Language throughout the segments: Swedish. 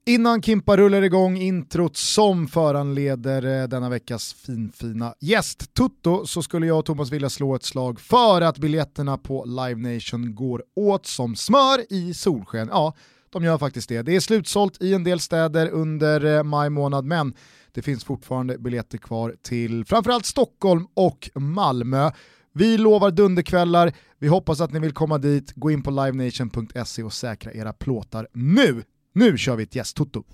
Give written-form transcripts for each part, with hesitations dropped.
Innan Kimpa rullar igång introt som föranleder denna veckas finfina gäst Tutto, så skulle jag och Thomas vilja slå ett slag för att biljetterna på Live Nation går åt som smör i solsken. Ja, de gör faktiskt det. Det är slutsålt i en del städer under maj månad, men det finns fortfarande biljetter kvar till framförallt Stockholm och Malmö. Vi lovar dunderkvällar. Vi hoppas att ni vill komma dit. Gå in på livenation.se och säkra era plåtar nu. Nu kör vi ett gäst-Toto.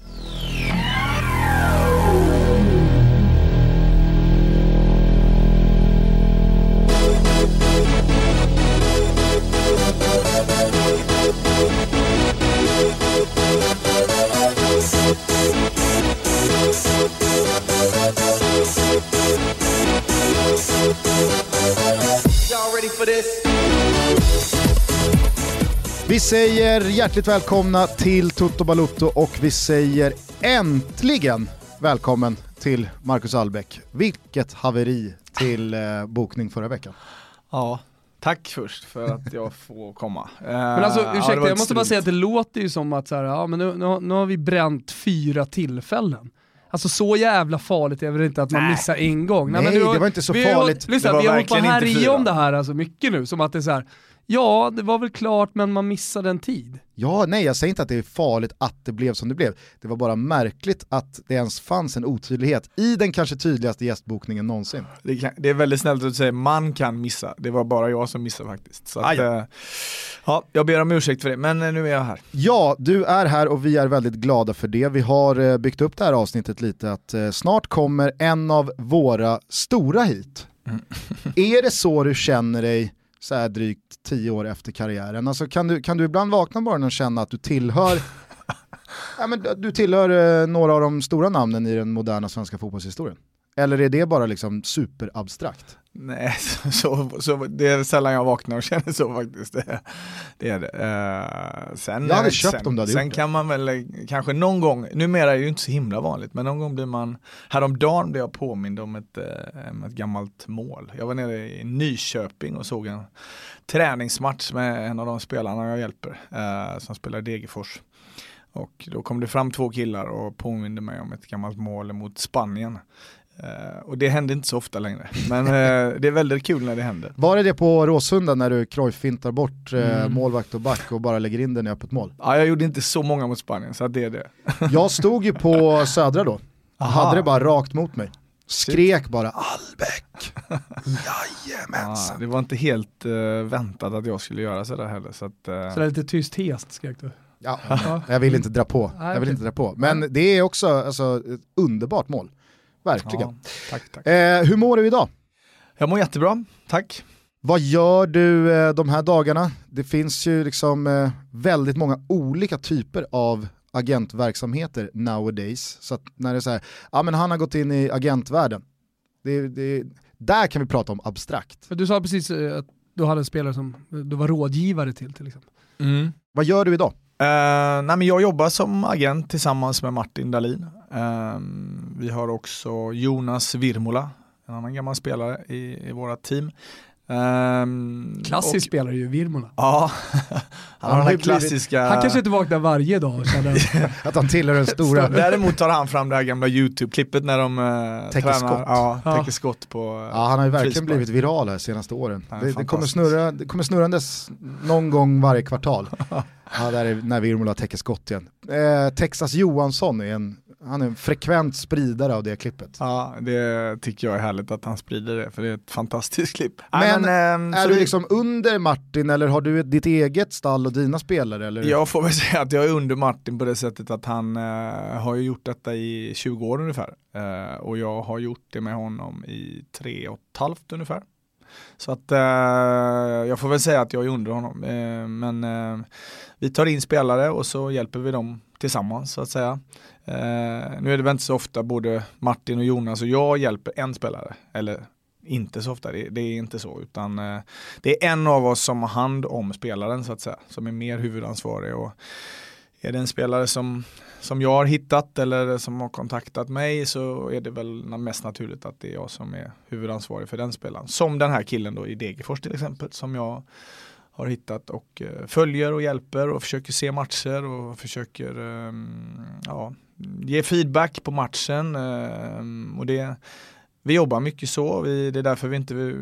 Vi säger hjärtligt välkomna till Toto Balotto och vi säger äntligen välkommen till Marcus Albeck. Vilket haveri till bokning förra veckan. Ja, tack först för att jag får komma. Men alltså, ursäkta, jag måste bara säga att det låter ju som att så här, ja, men nu har vi bränt 4 tillfällen. Alltså så jävla farligt är det inte att man missar en gång. Nej, men det var inte så farligt. Lyssna, vi har hållit på här i om det här alltså mycket nu, som att det är så här. Ja, det var väl klart, men man missade en tid. Ja, nej, jag säger inte att det är farligt att det blev som det blev. Det var bara märkligt att det ens fanns en otydlighet i den kanske tydligaste gästbokningen någonsin. Det är väldigt snällt att säga man kan missa. Det var bara jag som missade faktiskt. Så att, ja, jag ber om ursäkt för det, men nu är jag här. Ja, du är här och vi är väldigt glada för det. Vi har byggt upp det här avsnittet lite att snart kommer en av våra stora hit. Är det så du känner dig så här drygt 10 år efter karriären? Alltså kan du ibland vakna bara och känna att du tillhör ja, men du tillhör några av de stora namnen i den moderna svenska fotbollshistorien? Eller är det bara liksom superabstrakt? Nej, så det är sällan jag vaknar och känner så faktiskt. Det är det. Sen, jag hade köpt om du hade sen gjort det. Kan man väl kanske någon gång, numera är det ju inte så himla vanligt, men någon gång blir man, häromdagen blev jag påmind om ett gammalt mål. Jag var nere i Nyköping och såg en träningsmatch med en av de spelarna jag hjälper som spelar i Degerfors. Och då kom det fram 2 killar och påminde mig om ett gammalt mål mot Spanien. Och det hände inte så ofta längre. Men det är väldigt kul när det händer. Var det på Råsunda när du Cruyff-fintar bort målvakt och back och bara lägger in den i öppet mål? Ja, jag gjorde inte så många mot Spanien, så det är det. Jag stod ju på Södra då. Hade det bara rakt mot mig. Skrek bara Albeck. Jajamensan. Ja, det var inte helt väntat att jag skulle göra sådär heller. Så det är lite tyst hest, skrek du. Ja, jag vill inte dra på. Men det är också alltså, ett underbart mål. Verkligen. Ja, tack. Hur mår du idag? Jag mår jättebra, tack. Vad gör du de här dagarna? Det finns ju liksom väldigt många olika typer av agentverksamheter nowadays. Så att när det är så här, ja men han har gått in i agentvärlden. Där kan vi prata om abstrakt. Du sa precis att du hade en spelare som du var rådgivare till exempel. Mm. Vad gör du idag? Nej, men jag jobbar som agent tillsammans med Martin Dahlin. Vi har också Jonas Virmola, en annan gammal spelare i våra team. Klassisk spelare ju, Virmola. Ja, han har klassiska... Han kanske inte vaknar varje dag och känner att han tillhör den stora. Däremot tar han fram det här gamla YouTube-klippet när de täcker skott. Ja, täcker skott på... Ja, han har ju verkligen blivit viral här senaste åren. Det kommer snurrandes någon gång varje kvartal. Ja, där är när Virmola täcker skott igen. Texas Johansson är han är en frekvent spridare av det klippet. Ja, det tycker jag är härligt att han sprider det, för det är ett fantastiskt klipp. Men är du liksom under Martin eller har du ditt eget stall och dina spelare? Eller? Jag får väl säga att jag är under Martin på det sättet att han har ju gjort detta i 20 år ungefär. Och jag har gjort det med honom i 3,5 ungefär. Så att jag får väl säga att jag är under honom. Men vi tar in spelare och så hjälper vi dem tillsammans så att säga. Nu är det väl inte så ofta både Martin och Jonas och jag hjälper en spelare. Eller inte så ofta, det är inte så. Utan det är en av oss som har hand om spelaren så att säga. Som är mer huvudansvarig. Och är det en spelare som jag har hittat eller som har kontaktat mig, så är det väl mest naturligt att det är jag som är huvudansvarig för den spelaren. Som den här killen då i Degerfors till exempel, som jag har hittat och följer och hjälper och försöker se matcher och försöker ge feedback på matchen. Och vi jobbar mycket så. Det är därför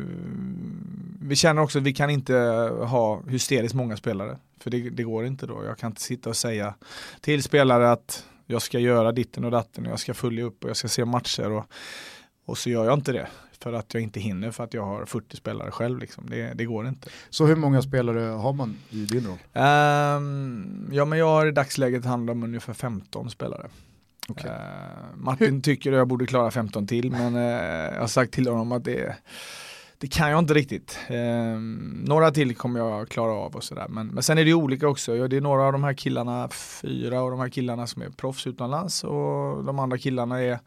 vi känner också att vi kan inte ha hysteriskt många spelare. För det går inte då. Jag kan inte sitta och säga till spelare att jag ska göra ditten och datten och jag ska följa upp och jag ska se matcher och så gör jag inte det. För att jag inte hinner för att jag har 40 spelare själv. Liksom. Det går inte. Så hur många spelare har man i din roll? Men jag har i dagsläget hand om ungefär 15 spelare. Okay. Martin tycker att jag borde klara 15 till, men jag har sagt till honom att det kan jag inte riktigt. Några till kommer jag klara av och sådär. Men sen är det olika också. Det är några av de här killarna, 4 av de här killarna som är proffs utomlands och de andra killarna är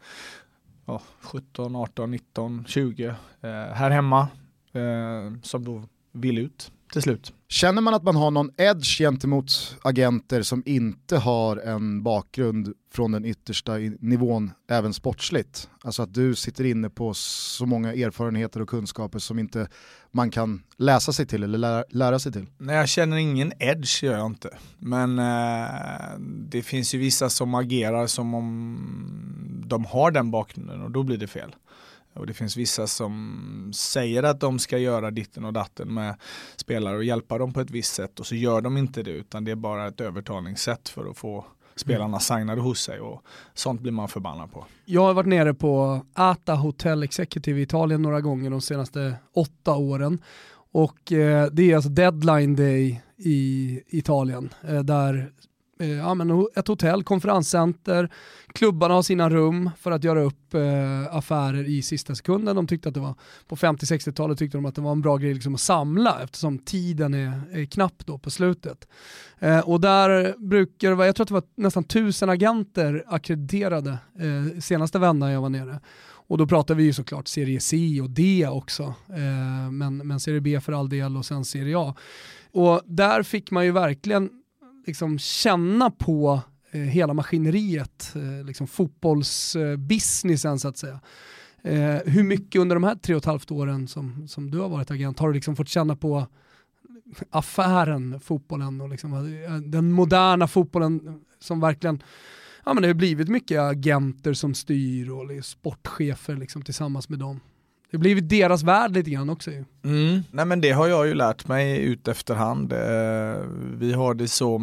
17, 18, 19, 20 här hemma som då vill ut till slut. Känner man att man har någon edge gentemot agenter som inte har en bakgrund från den yttersta nivån även sportsligt? Alltså att du sitter inne på så många erfarenheter och kunskaper som inte man kan läsa sig till eller lära sig till? Nej, jag känner ingen edge, gör jag inte. Men det finns ju vissa som agerar som om de har den bakgrunden och då blir det fel. Och det finns vissa som säger att de ska göra ditten och datten med spelare och hjälpa dem på ett visst sätt och så gör de inte det utan det är bara ett övertalningssätt för att få spelarna signade hos sig och sånt blir man förbannad på. Jag har varit nere på Ata Hotel Executive i Italien några gånger de senaste 8 åren och det är alltså deadline day i Italien där ett hotell, konferenscenter, klubbarna har sina rum för att göra upp affärer i sista sekunden. De tyckte att det var, på 50-60-talet tyckte de att det var en bra grej liksom att samla eftersom tiden är knapp då på slutet. Och där brukar det vara, jag tror att det var nästan 1000 agenter akkrediterade senaste vändan jag var nere. Och då pratar vi ju såklart serie C och D också, men serie B för all del och sen serie A. Och där fick man ju verkligen liksom känna på hela maskineriet, liksom fotbollsbusinessen så att säga. Hur mycket under de här 3,5 åren som du har varit agent har du liksom fått känna på affären, fotbollen och liksom den moderna fotbollen som verkligen, ja men det har blivit mycket agenter som styr och sportchefer liksom tillsammans med dem. Det har blivit deras värld lite grann också ju. Nej men det har jag ju lärt mig ut efterhand. Vi har det så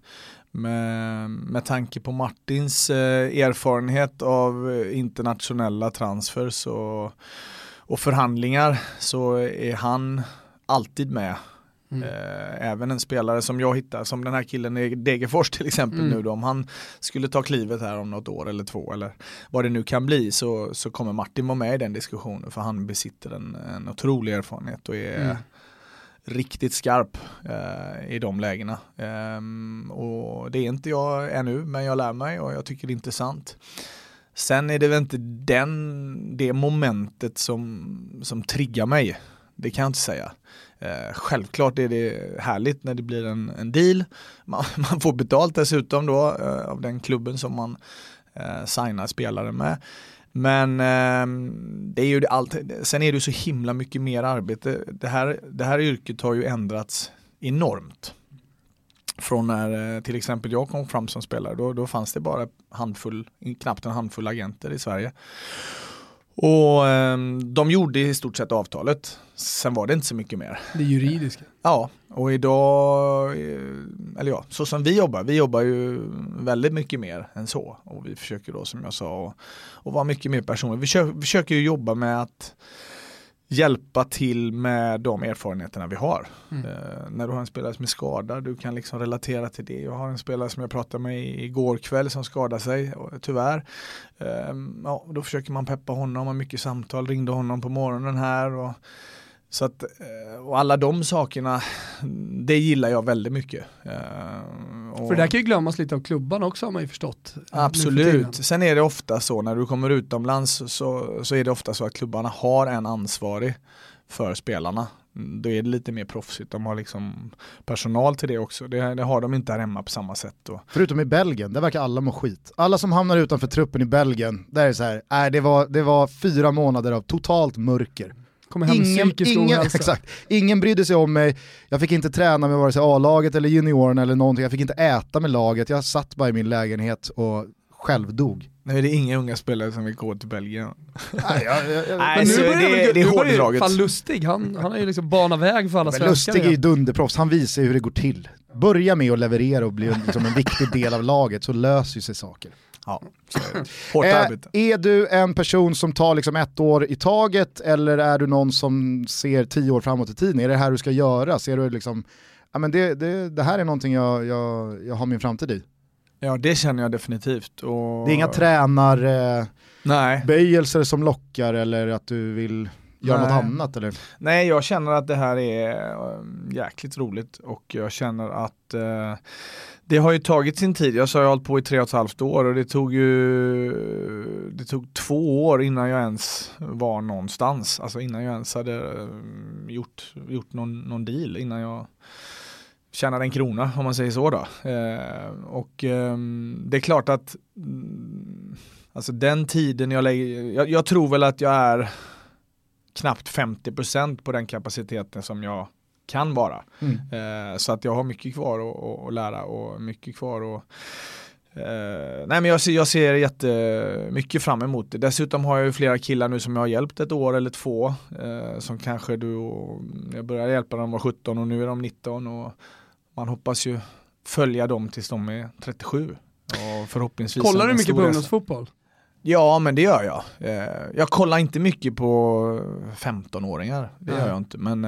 med tanke på Martins erfarenhet av internationella transfers och förhandlingar så är han alltid med. Även en spelare som jag hittar, som den här killen i Degerfors till exempel nu då, om han skulle ta klivet här om något år eller 2 eller vad det nu kan bli så kommer Martin vara med i den diskussionen för han besitter en otrolig erfarenhet och är riktigt skarp i de lägena. Och det är inte jag ännu, men jag lär mig och jag tycker det är intressant. Sen är det väl inte det momentet som triggar mig. Det kan jag inte säga. Självklart är det härligt när det blir en deal. Man får betalt dessutom då av den klubben som man signar spelare med. Men det är ju allt. Sen är det så himla mycket mer arbete. Det här yrket har ju ändrats enormt. Från när till exempel jag kom fram som spelare då fanns det bara knappt en handfull agenter i Sverige. Och de gjorde i stort sett avtalet. Sen var det inte så mycket mer. Det juridiska. Ja, och idag, så som vi jobbar ju väldigt mycket mer än så. Och vi försöker då, som jag sa, att vara mycket mer personer. Vi försöker ju jobba med att hjälpa till med de erfarenheterna vi har. När du har en spelare som är skadad, du kan liksom relatera till det. Jag har en spelare som jag pratade med igår kväll som skadade sig, tyvärr. Då försöker man peppa honom, har mycket samtal, ringde honom på morgonen här. Och alla de sakerna, det gillar jag väldigt mycket. För det kan ju glömmas lite av klubban också, har man ju förstått. Absolut. Sen är det ofta så, när du kommer utomlands så är det ofta så att klubbarna har en ansvarig för spelarna. Då är det lite mer proffsigt. De har liksom personal till det också. Det har de inte här hemma på samma sätt då. Förutom i Belgien, där verkar alla må skit. Alla som hamnar utanför truppen i Belgien, där är det så här, det var 4 månader av totalt mörker. Kommer hem med psykisk ohälsa. Exakt. Ingen brydde sig om mig, jag fick inte träna med vare sig A-laget eller juniorerna eller någonting, jag fick inte äta med laget, jag satt bara i min lägenhet och själv dog. Nej, det är inga unga spelare som vill gå till Belgien. Nej, det är hårdraget. Fan Lustig, han har ju liksom banat väg för alla svenskar. Lustig är ju dunderproffs, han visar hur det går till. Börja med att leverera och bli liksom en viktig del av laget, så löser sig saker. Ja, hårt arbete. Är du en person som tar liksom 1 år i taget, eller är du någon som ser 10 år framåt i tiden? Är det här du ska göra? Ser du liksom, ja men det här är någonting jag har min framtid i? Ja, det känner jag definitivt. Och... Det är inga böjelser som lockar, eller att du vill göra något annat? Eller? Nej, jag känner att det här är jäkligt roligt, och jag känner att det har ju tagit sin tid. Jag har hållit på i 3,5 år, och det tog 2 år innan jag ens var någonstans. Alltså innan jag ens hade gjort någon deal, innan jag tjänade en krona, om man säger så då. Det är klart att alltså den tiden jag lägger, jag tror väl att jag är knappt 50% på den kapaciteten som jag kan vara. Så att jag har mycket kvar att lära, och mycket kvar att nej, men jag ser jättemycket fram emot det. Dessutom har jag ju flera killar nu som jag har hjälpt 1 år eller 2, som kanske jag började hjälpa dem var 17 och nu är de 19, och man hoppas ju följa dem tills de är 37. Och förhoppningsvis. Kollar du mycket på ungdomsfotboll? Ja, men det gör jag. Jag kollar inte mycket på 15-åringar. Det gör jag inte. Men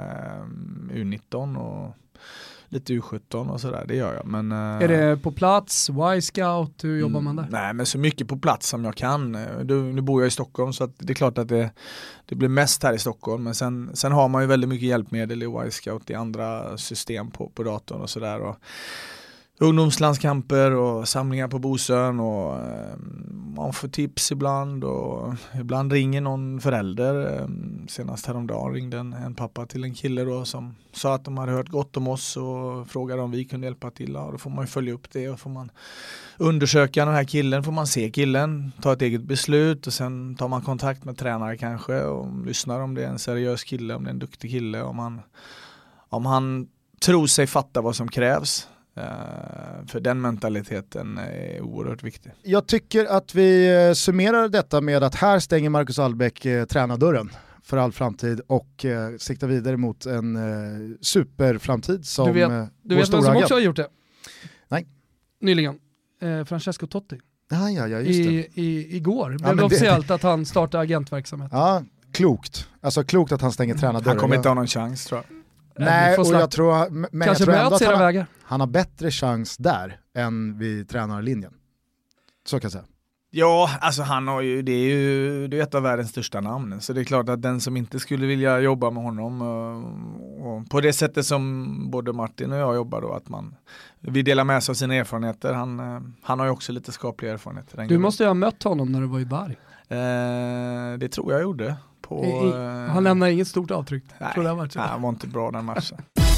U19 och lite U17 och sådär, det gör jag. Men, är det på plats, Y-scout, hur jobbar man där? Nej, men så mycket på plats som jag kan. Nu bor jag i Stockholm, så att det är klart att det blir mest här i Stockholm. Men sen har man ju väldigt mycket hjälpmedel i Y-scout, i andra system på datorn och sådär. Och ungdomslandskamper och samlingar på Bosön, och man får tips ibland, och ibland ringer någon förälder. Senast häromdagen ringde en pappa till en kille då, som sa att de hade hört gott om oss och frågade om vi kunde hjälpa till. Ja, då får man ju följa upp det, och får man undersöka den här killen, får man se killen, ta ett eget beslut, och sen tar man kontakt med tränare kanske och lyssnar om det är en seriös kille, om det är en duktig kille, om han tror sig fatta vad som krävs. För den mentaliteten är oerhört viktig. Jag tycker att vi summerar detta med att här stänger Marcus Albeck tränardörren för all framtid, och siktar vidare mot en superframtid som du vet vem som också har gjort det? Nej. Nyligen. Francesco Totti. Ja, just det. Igår blev det officiellt att han startar agentverksamhet. Ja, klokt. Alltså klokt att han stänger tränardörren. Han kommer inte ha någon chans, tror jag. Nej, och jag tror, men kanske jag tror ändå att han har bättre chans där än vid tränarlinjen. Så kan jag säga. Ja, alltså han har ju, det är ett av världens största namn. Så det är klart att den som inte skulle vilja jobba med honom, och på det sättet som både Martin och jag jobbar då, att vi delar med sig av sina erfarenheter. Han har ju också lite skapliga erfarenheter. Du måste ju ha mött honom när du var i Bari. Det tror jag gjorde. Han lämnar inget stort avtryck. Nej, han var inte bra den matchen.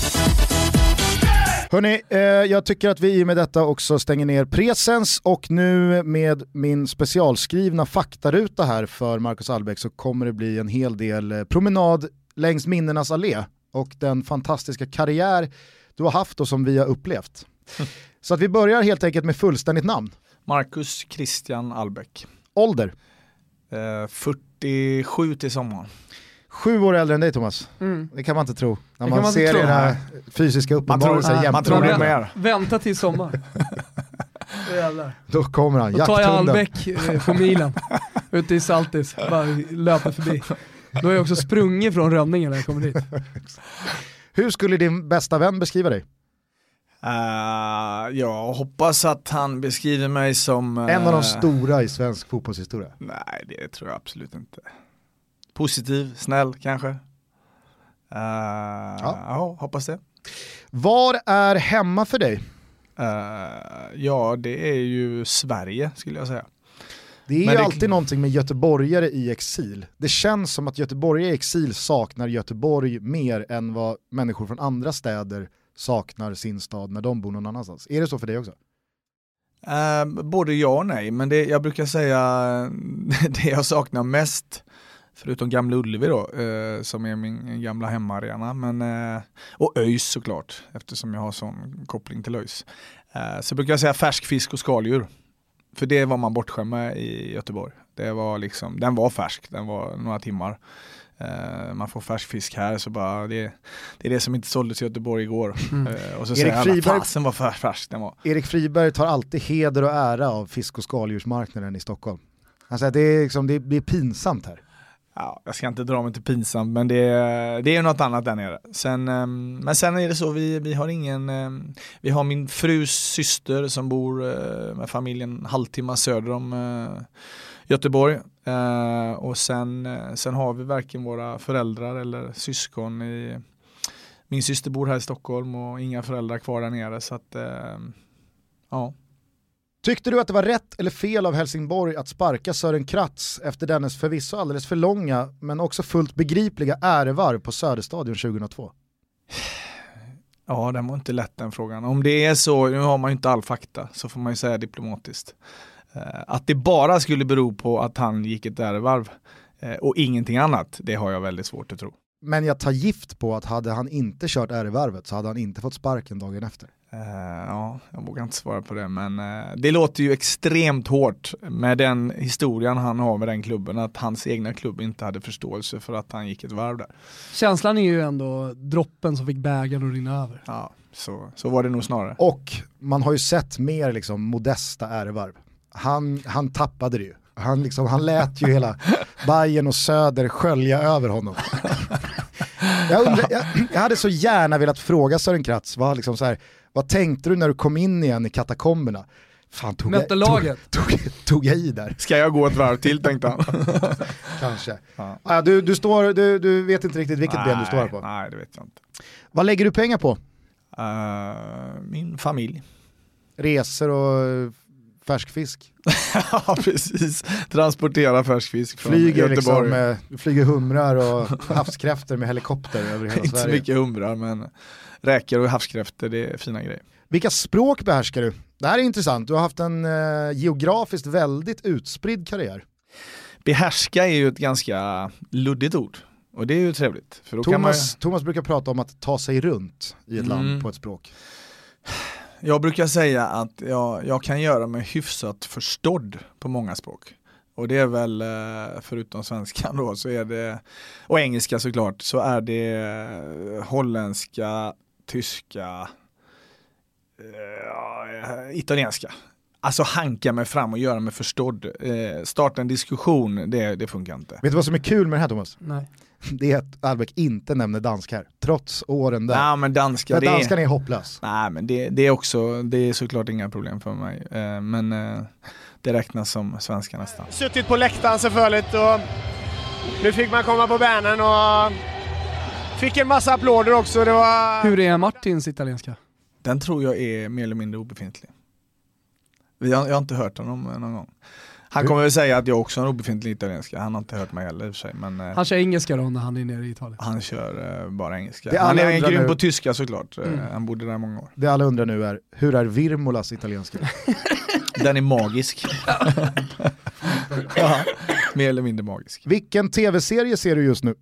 Hörrni, jag tycker att vi med detta också stänger ner presens, och nu med min specialskrivna faktaruta här för Marcus Albeck så kommer det bli en hel del promenad längs minnenas allé och den fantastiska karriär du har haft och som vi har upplevt. Så att vi börjar helt enkelt med fullständigt namn. Marcus Christian Albeck. Ålder? 47 till sommaren. 7 år äldre än dig, Thomas. Det kan man inte tro. När man ser den här fysiska uppenbarelsen. Man tror det mer. Vänta till sommar. Då kommer han. Då tar jag Albeck på milen. Ute i Saltis. Bara löper förbi. Då är jag också sprungit från Rönningen när jag kommer dit. Hur skulle din bästa vän beskriva dig? Jag hoppas att han beskriver mig som en av de stora i svensk fotbollshistoria. Nej, det tror jag absolut inte. Positiv, snäll kanske. Ja, hoppas det. Var är hemma för dig? Ja, det är ju Sverige skulle jag säga. Det är ju alltid någonting med göteborgare i exil. Det känns som att göteborgare i exil saknar Göteborg mer än vad människor från andra städer saknar sin stad när de bor någon annanstans. Är det så för dig också? Både ja och nej, men jag brukar säga det jag saknar mest Förutom Gamla Ullevi då, som är min gamla hemmaarena. Och ÖIS såklart, eftersom jag har sån koppling till ÖIS. Så brukar jag säga färsk fisk och skaldjur. För det var man bortskämd med i Göteborg. Den var färsk, den var några timmar. Man får färsk fisk här, så bara det är det som inte såldes i Göteborg igår. Och så säger alla, fasen var färsk den var. Erik Friberg tar alltid heder och ära av fisk- och skaldjursmarknaden i Stockholm. Alltså det är pinsamt här. Ja, jag ska inte dra mig till pinsamt, men det är något annat där nere. Men sen är det så, vi har min frus syster som bor med familjen en halvtimme söder om Göteborg. Och sen har vi varken våra föräldrar eller syskon min syster bor här i Stockholm och inga föräldrar kvar där nere, så att ja. Tyckte du att det var rätt eller fel av Helsingborg att sparka Sören Kratz efter dennes förvisso alldeles för långa men också fullt begripliga ärevarv på Söderstadion 2002? Ja, den var inte lätt den frågan. Om det är så, nu har man ju inte all fakta, så får man ju säga diplomatiskt. Att det bara skulle bero på att han gick ett ärevarv och ingenting annat, det har jag väldigt svårt att tro. Men jag tar gift på att hade han inte kört ärevarvet så hade han inte fått sparken dagen efter. Ja, jag vågar inte svara på det, men det låter ju extremt hårt med den historien han har med den klubben, att hans egna klubb inte hade förståelse för att han gick ett varv där. Känslan är ju ändå droppen som fick bägaren att rinna över. Ja, så var det nog snarare. Och man har ju sett mer liksom modesta ärevarv. Han tappade det ju. Han lät ju hela Bayern och Söder skölja över honom. Jag hade så gärna velat fråga Sören Kratz, vad tänkte du när du kom in igen i katakomberna? Fan, tog jag i där. Ska jag gå ett varv till, tänkte han. Kanske. Ja. Du vet inte riktigt vilket ben du står på. Nej, det vet jag inte. Vad lägger du pengar på? Min familj. Resor och färskfisk. Ja, precis. Transportera färskfisk från Göteborg. Flyger humrar och havskräfter med helikopter över hela Sverige. Inte så mycket humrar, men räkor och havskräfter, det är fina grejer. Vilka språk behärskar du? Det här är intressant. Du har haft en geografiskt väldigt utspridd karriär. Behärska är ju ett ganska luddigt ord. Och det är ju trevligt. För då Thomas brukar prata om att ta sig runt i ett land på ett språk. Jag brukar säga att jag kan göra mig hyfsat förstådd på många språk. Och det är väl, förutom svenskan då, så är det, och engelska såklart, så är det holländska, tyska, italienska. Alltså hanka mig fram och göra mig förstådd. Starta en diskussion, det funkar inte. Vet du vad som är kul med det här, Thomas? Nej. Det är att Albeck inte nämner dansk här, trots åren där. Nej, men danskan är hopplös. Nej, men det är såklart inga problem för mig. Men det räknas som svenska nästan. Suttit på läktaren selvfølgelig och nu fick man komma på banan och fick en massa applåder också. Hur är Martins italienska? Den tror jag är mer eller mindre obefintlig. Jag har inte hört honom någon gång. Han kommer väl säga att jag också har en obefintlig italienska. Han har inte hört mig heller i och för sig. Men, han kör engelska då när han är nere i Italien? Han kör bara engelska. Han är grym på tyska såklart. Han bodde där många år. Det alla undrar nu är, hur är Virmolas italienska? Den är magisk. Ja, mer eller mindre magisk. Vilken tv-serie ser du just nu?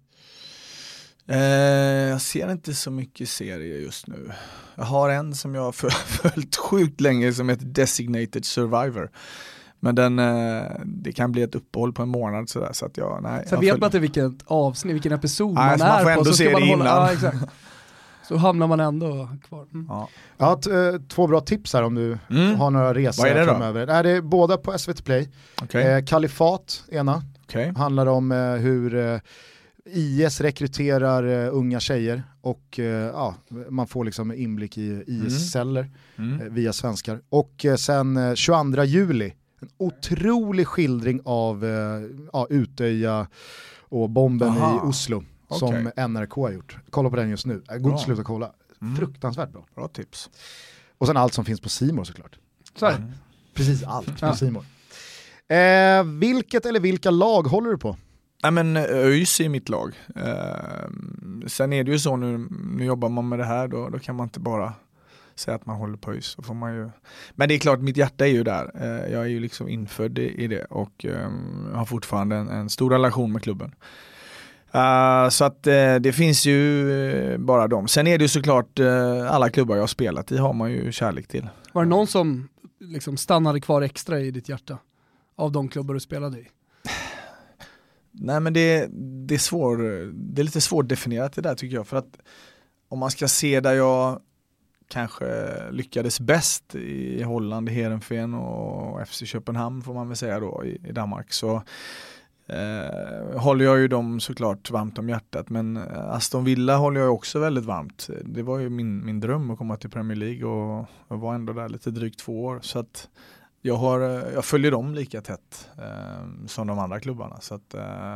Jag ser inte så mycket serier just nu. Jag har en som jag har följt sjukt länge som heter Designated Survivor. Men det kan bli ett uppehåll på en månad sådär, så att Så vet man inte vilket avsnitt, vilken episod man får är ändå på, så se ska man det innan. Ja, exakt. Så hamnar man ändå kvar. Ja. Jag har 2 bra tips här om du har några resor framöver. Det är båda på SVT Play. Okay. Kalifat ena. Handlar om hur IS rekryterar unga tjejer och man får liksom inblick i IS-celler via svenskar. Och sen 22 juli, en otrolig skildring av Utöja och bomben i Oslo som NRK har gjort. Kolla på den just nu. Gå inte sluta kolla. Fruktansvärt bra. Bra tips. Och sen allt som finns på C More såklart. Precis allt på C More. Vilket eller vilka lag håller du på? Nej, men ÖIS är mitt lag. Sen är det ju så nu jobbar man med det här, då kan man inte bara säga att man håller på ÖIS, så får man ju. Men det är klart, mitt hjärta är ju där. Jag är ju liksom infödd i det och har fortfarande en stor relation med klubben. Så att det finns ju bara dem. Sen är det ju såklart alla klubbar jag har spelat i har man ju kärlek till. Var det någon som liksom stannade kvar extra i ditt hjärta av de klubbar du spelade i? Nej, men det är lite svårdefinierat det där, tycker jag. För att om man ska se där jag kanske lyckades bäst i Holland, i Heerenveen och FC Köpenhamn får man väl säga då i Danmark, så håller jag ju dem såklart varmt om hjärtat. Men Aston Villa håller jag också väldigt varmt. Det var ju min dröm att komma till Premier League och jag var ändå där lite drygt 2 år. Så att jag följer dem lika tätt som de andra klubbarna. Så att,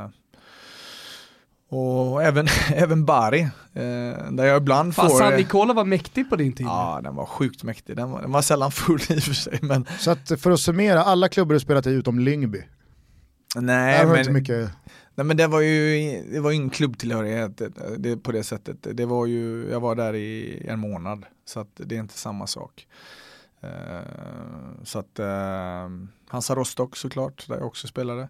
och även Bari, där jag ibland får. San Nicola var mäktig på din tid. Ja, den var sjukt mäktig. Den var sällan full i och för sig. Men. Så att för att summera, alla klubbar du spelat i utom Lyngby. Nej, men, inte mycket. Nej, men det var ju ingen klubbtillhörighet det, på det sättet. Det var ju, jag var där i en månad, så att det är inte samma sak. Så att Hansa Rostock såklart, där jag också spelade.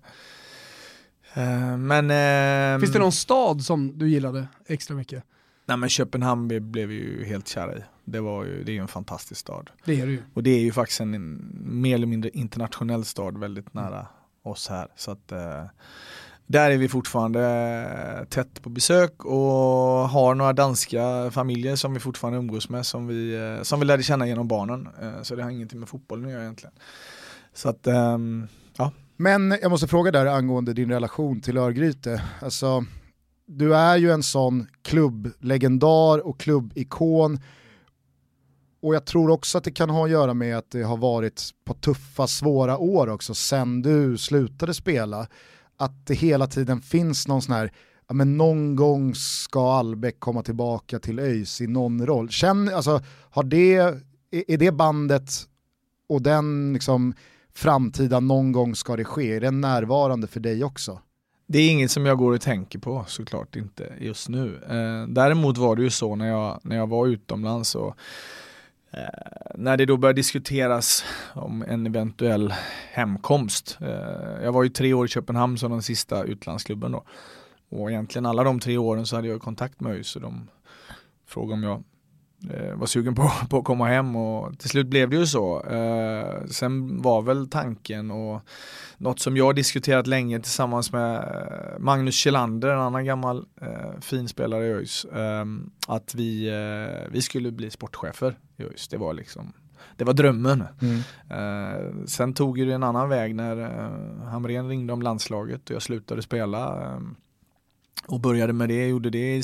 Men finns det någon stad som du gillade extra mycket? Nej, men Köpenhamn blev ju helt kära i. Det är ju en fantastisk stad. Det är det ju. Och det är ju faktiskt en mer eller mindre internationell stad, väldigt nära oss här. Så att där är vi fortfarande tätt på besök och har några danska familjer som vi fortfarande umgås med, som vi lärde känna genom barnen. Så det har ingenting med fotbollen att göra egentligen. Så att, ja. Men jag måste fråga där angående din relation till Örgryte. Alltså, du är ju en sån klubblegendar och klubbikon. Och jag tror också att det kan ha att göra med att det har varit på tuffa, svåra år också sen du slutade spela. Att det hela tiden finns någon sån här, ja, men någon gång ska Albeck komma tillbaka till ÖIS i någon roll. Alltså, är det bandet och den liksom framtida någon gång ska det ske? Är den närvarande för dig också? Det är inget som jag går och tänker på, såklart inte just nu. Däremot var det ju så när jag var utomlands och när det då började diskuteras om en eventuell hemkomst. Jag var ju 3 år i Köpenhamn som den sista utlandsklubben då. Och egentligen alla de 3 åren så hade jag kontakt med ÖIS, så de frågade om jag var sugen på att komma hem, och till slut blev det ju så. Sen var väl tanken, och något som jag diskuterat länge tillsammans med Magnus Kjellander, en annan gammal fin spelare i ÖIS, att vi skulle bli sportchefer i ÖIS. Det var drömmen. Sen tog det en annan väg när Hamrén ringde om landslaget och jag slutade spela och började med det. Jag gjorde det i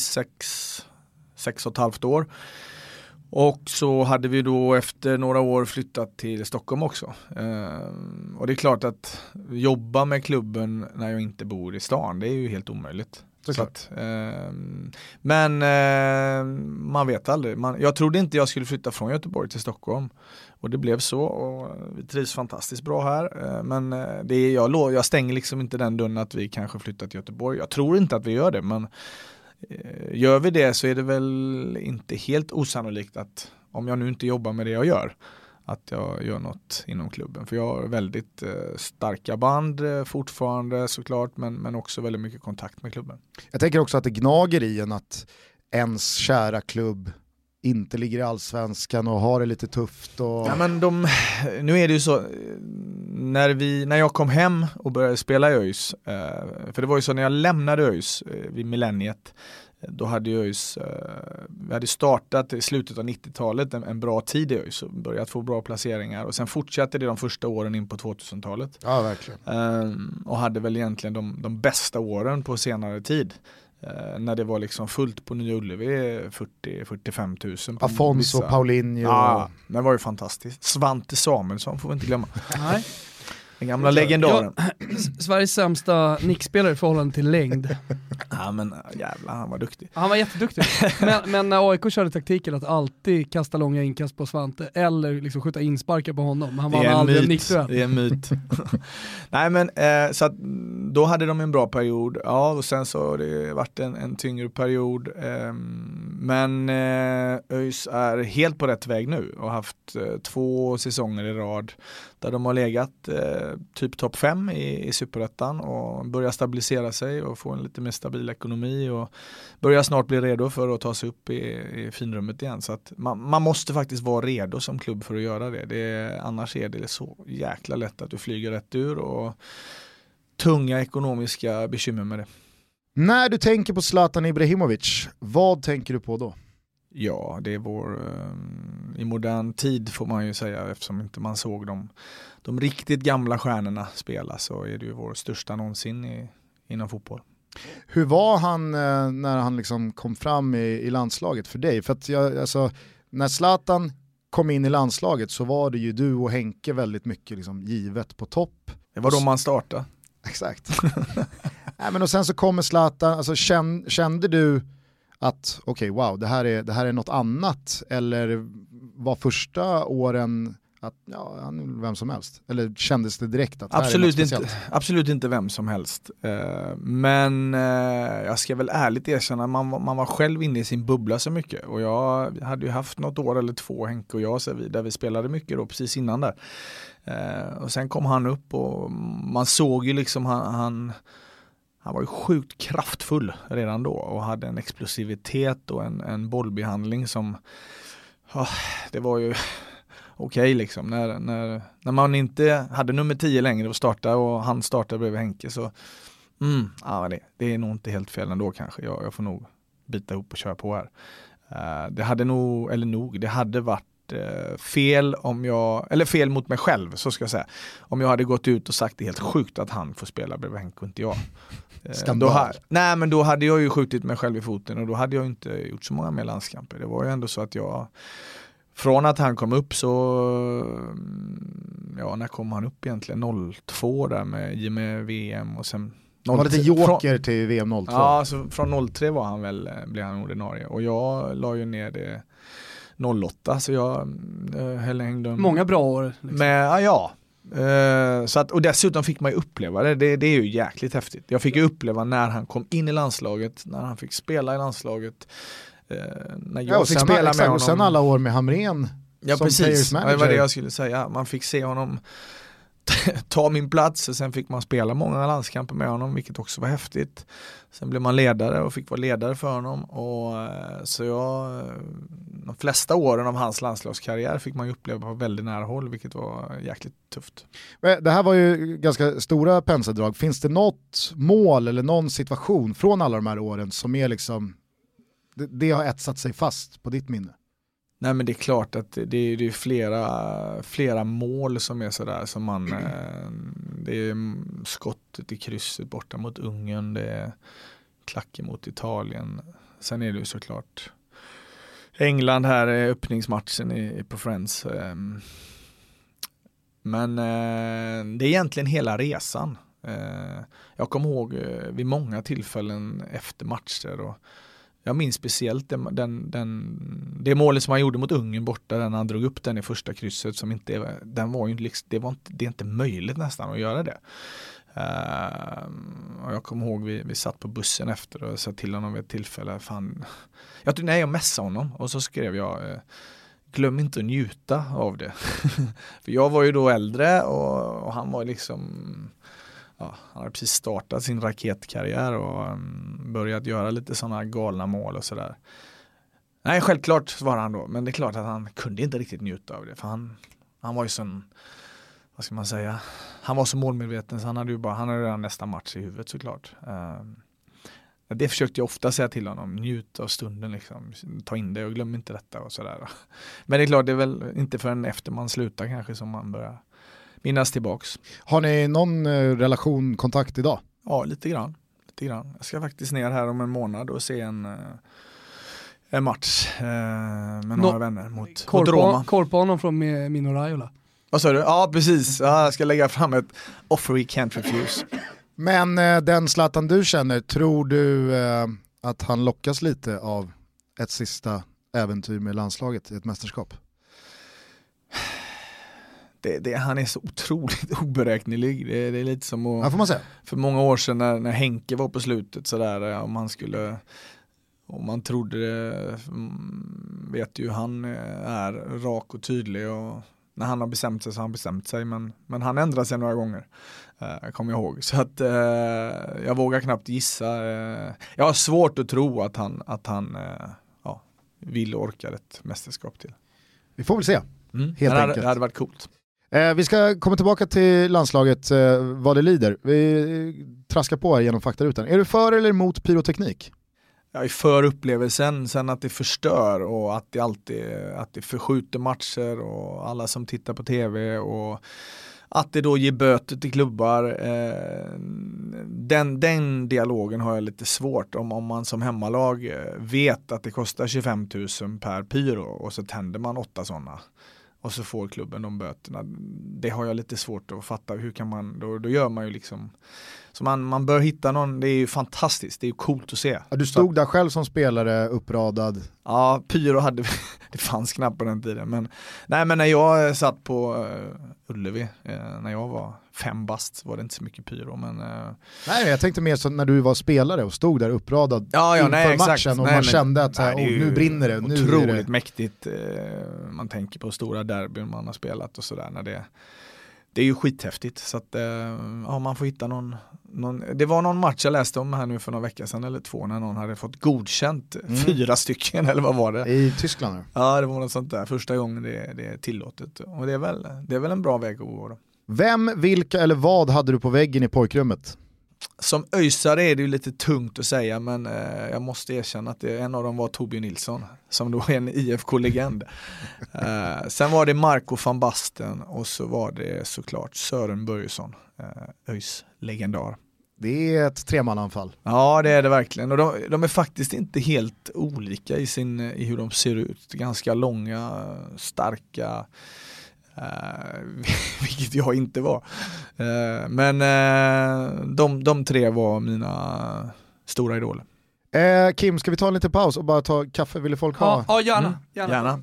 6,5 år. Och så hade vi då efter några år flyttat till Stockholm också. Och det är klart att jobba med klubben när jag inte bor i stan, det är ju helt omöjligt. Så att, men man vet aldrig. Jag trodde inte jag skulle flytta från Göteborg till Stockholm. Och det blev så, och vi trivs fantastiskt bra här. Men jag stänger liksom inte den dörren att vi kanske flyttar till Göteborg. Jag tror inte att vi gör det, men gör vi det så är det väl inte helt osannolikt att, om jag nu inte jobbar med det jag gör, att jag gör något inom klubben. För jag har väldigt starka band fortfarande såklart, men också väldigt mycket kontakt med klubben. Jag tänker också att det gnager i en att ens kära klubb inte ligger i Allsvenskan och har det lite tufft. Och... Ja, men nu är det ju så, när jag kom hem och började spela i ÖIS, för det var ju så när jag lämnade ÖIS vid millenniet, då hade ÖIS, vi hade startat i slutet av 90-talet en bra tid i ÖIS och börjat få bra placeringar, och sen fortsatte det de första åren in på 2000-talet. Ja, verkligen. Och hade väl egentligen de bästa åren på senare tid. När det var liksom fullt på Nya Ullevi, 40-45 000. Afonso, Paulinho. Ja, det var ju fantastiskt. Svante Samuelsson får vi inte glömma. Nej. Den gamla legendaren. Sveriges sämsta nickspelare i förhållande till längd. Ja men jävlar, han var duktig. Han var jätteduktig. men när AIK körde taktiken att alltid kasta långa inkast på Svante eller liksom skjuta insparkar på honom. Han var aldrig en nickduell. Det är en myt. Nej men så att, då hade de en bra period. Ja, och sen så har det varit en tyngre period. Men ÖIS är helt på rätt väg nu och har haft 2 säsonger i rad där de har legat typ topp 5 i Superettan och börjar stabilisera sig och få en lite mer stabil ekonomi och börjar snart bli redo för att ta sig upp i finrummet igen. Så att man måste faktiskt vara redo som klubb för att göra det. Annars är det så jäkla lätt att du flyger rätt ur och tunga ekonomiska bekymmer med det. När du tänker på Zlatan Ibrahimovic, vad tänker du på då? Ja, det är vår i modern tid får man ju säga, eftersom inte man såg de riktigt gamla stjärnorna spela, så är det ju vår största någonsin inom fotboll. Hur var han när han liksom kom fram i landslaget för dig? För att när Zlatan kom in i landslaget så var det ju du och Henke väldigt mycket liksom givet på topp. Det var då man startade. Exakt. Nej, men och sen så kommer Zlatan, alltså kände du att okej, wow, det här är något annat, eller var första åren att han är vem som helst, eller kändes det direkt att absolut här är något speciellt? Absolut inte vem som helst, men jag ska väl ärligt erkänna, man var själv inne i sin bubbla så mycket, och jag hade ju haft något år eller 2, Henke och jag, så där vi spelade mycket då precis innan där, och sen kom han upp och man såg ju liksom han var ju sjukt kraftfull redan då och hade en explosivitet och en bollbehandling som det var ju okej liksom. När man inte hade nummer 10 längre att starta och han startade bredvid Henke, så det är nog inte helt fel ändå kanske. Jag får nog bita ihop och köra på här. Det hade varit fel fel mot mig själv, så ska jag säga. Om jag hade gått ut och sagt det helt sjukt att han får spela bredvid Henke och inte jag. Men då hade jag ju skjutit mig själv i foten, och då hade jag inte gjort så många mer landskamper. Det var ju ändå så att från att han kom upp så när kom han upp egentligen? 02 där med VM, och sen han var lite joker till VM 02. Ja, så från 03 blev han ordinarie, och jag la ju ner det 08, så jag hängde många bra år liksom. Så att, och dessutom fick man ju uppleva det är ju jäkligt häftigt. Jag fick ju uppleva när han kom in i landslaget, när han fick spela i landslaget, när jag fick spela med honom. Och sen alla år med Hamrén som precis. Det var det jag skulle säga. Man fick se honom ta min plats, och sen fick man spela många landskamper med honom, vilket också var häftigt. Sen blev man ledare och fick vara ledare för honom, och så de flesta åren av hans landslagskarriär fick man ju uppleva på väldigt nära håll, vilket var jäkligt tufft. Det här var ju ganska stora penseldrag. Finns det något mål eller någon situation från alla de här åren som är liksom det har etsat sig fast på ditt minne? Nej, men det är klart att det är flera mål som är sådär som man det är skottet i krysset borta mot Ungern, det är klacken mot Italien. Sen är det ju såklart England här, öppningsmatchen på Friends. Men det är egentligen hela resan. Jag kommer ihåg vid många tillfällen efter matcher, och jag minns speciellt det målet som han gjorde mot Ungern borta, när han drog upp den i första krysset, som det är inte möjligt nästan att göra det. Och jag kommer ihåg vi satt på bussen efter och sa till honom vid ett tillfälle, jag messade honom, och så skrev jag glöm inte att njuta av det. För jag var ju då äldre, och han var liksom han hade precis startat sin raketkarriär och börjat göra lite sådana galna mål och sådär. Nej, självklart svarade han då, men det är klart att han kunde inte riktigt njuta av det, för han var ju sån, vad ska man säga, han var så målmedveten, så han hade redan nästa match i huvudet såklart. Det försökte jag ofta säga till honom, njut av stunden liksom, ta in det och glöm inte detta och sådär. Men det är klart, det är väl inte förrän efter man slutar kanske som man börjar minnas tillbaks. Har ni någon relation, kontakt idag? Ja, lite grann. Jag ska faktiskt ner här om en månad och se en match med några vänner mot Roma. Korpa honom från Mino Raiola. Vad sa du? Ja, precis. Ja, jag ska lägga fram ett offer we can't refuse. Men den Zlatan du känner, tror du att han lockas lite av ett sista äventyr med landslaget i ett mästerskap? Han är så otroligt oberäknelig. Det är lite som att, ja, får man säga. För många år sedan när Henke var på slutet sådär, om man trodde det, vet ju han är rak och tydlig, och när han har bestämt sig så har han bestämt sig, men han ändrar sig några gånger, kommer jag ihåg. Så att jag vågar knappt gissa. Jag har svårt att tro att han vill och orkar ett mästerskap till. Vi får väl se, helt enkelt. Det hade varit coolt. Vi ska komma tillbaka till landslaget vad det lider. Vi traskar på här genom faktarutan. Är du för eller emot pyroteknik? Jag är för upplevelsen, sen att det förstör och att det förskjuter matcher och alla som tittar på tv, och att det då ger böter till klubbar. Den dialogen har jag lite svårt om man som hemmalag vet att det kostar 25 000 per pyro och så tänder man 8 sådana. Och så får klubben de böterna. Det har jag lite svårt att fatta. Hur kan man, då gör man ju liksom, så man bör hitta någon. Det är ju fantastiskt, det är ju coolt att se. Ja, du stod där själv som spelare uppradad. Ja, pyro hade det fanns knappt på den tiden. Men när jag satt på Ullevi, när jag var 5 bast, var det inte så mycket pyro. Nej, jag tänkte mer så när du var spelare och stod där uppradad inför matchen, och man kände att nu brinner det. Otroligt mäktigt. Man tänker på stora derbyn man har spelat och sådär. Det är ju skithäftigt, så att man får hitta någon. Det var någon match jag läste om här nu för några veckor sedan eller 2, när någon hade fått godkänt 4 stycken, eller vad var det? I Tyskland? Ja, det var något sånt där. Första gången det är tillåtet. Och det är väl en bra väg att gå då. Vem, vilka eller vad hade du på väggen i pojkrummet? Som öjsare är det ju lite tungt att säga, men jag måste erkänna att en av dem var Torbjörn Nilsson, som då är en IFK-legend. Sen var det Marco van Basten, och så var det såklart Sören Börjesson, ÖIS legendar. Det är ett tremananfall. Ja, det är det verkligen. Och de är faktiskt inte helt olika i hur de ser ut. Ganska långa, starka, vilket jag inte var. Men de 3 var mina stora idoler. Kim, ska vi ta en liten paus och bara ta kaffe? Vill folk ha? Ja, gärna.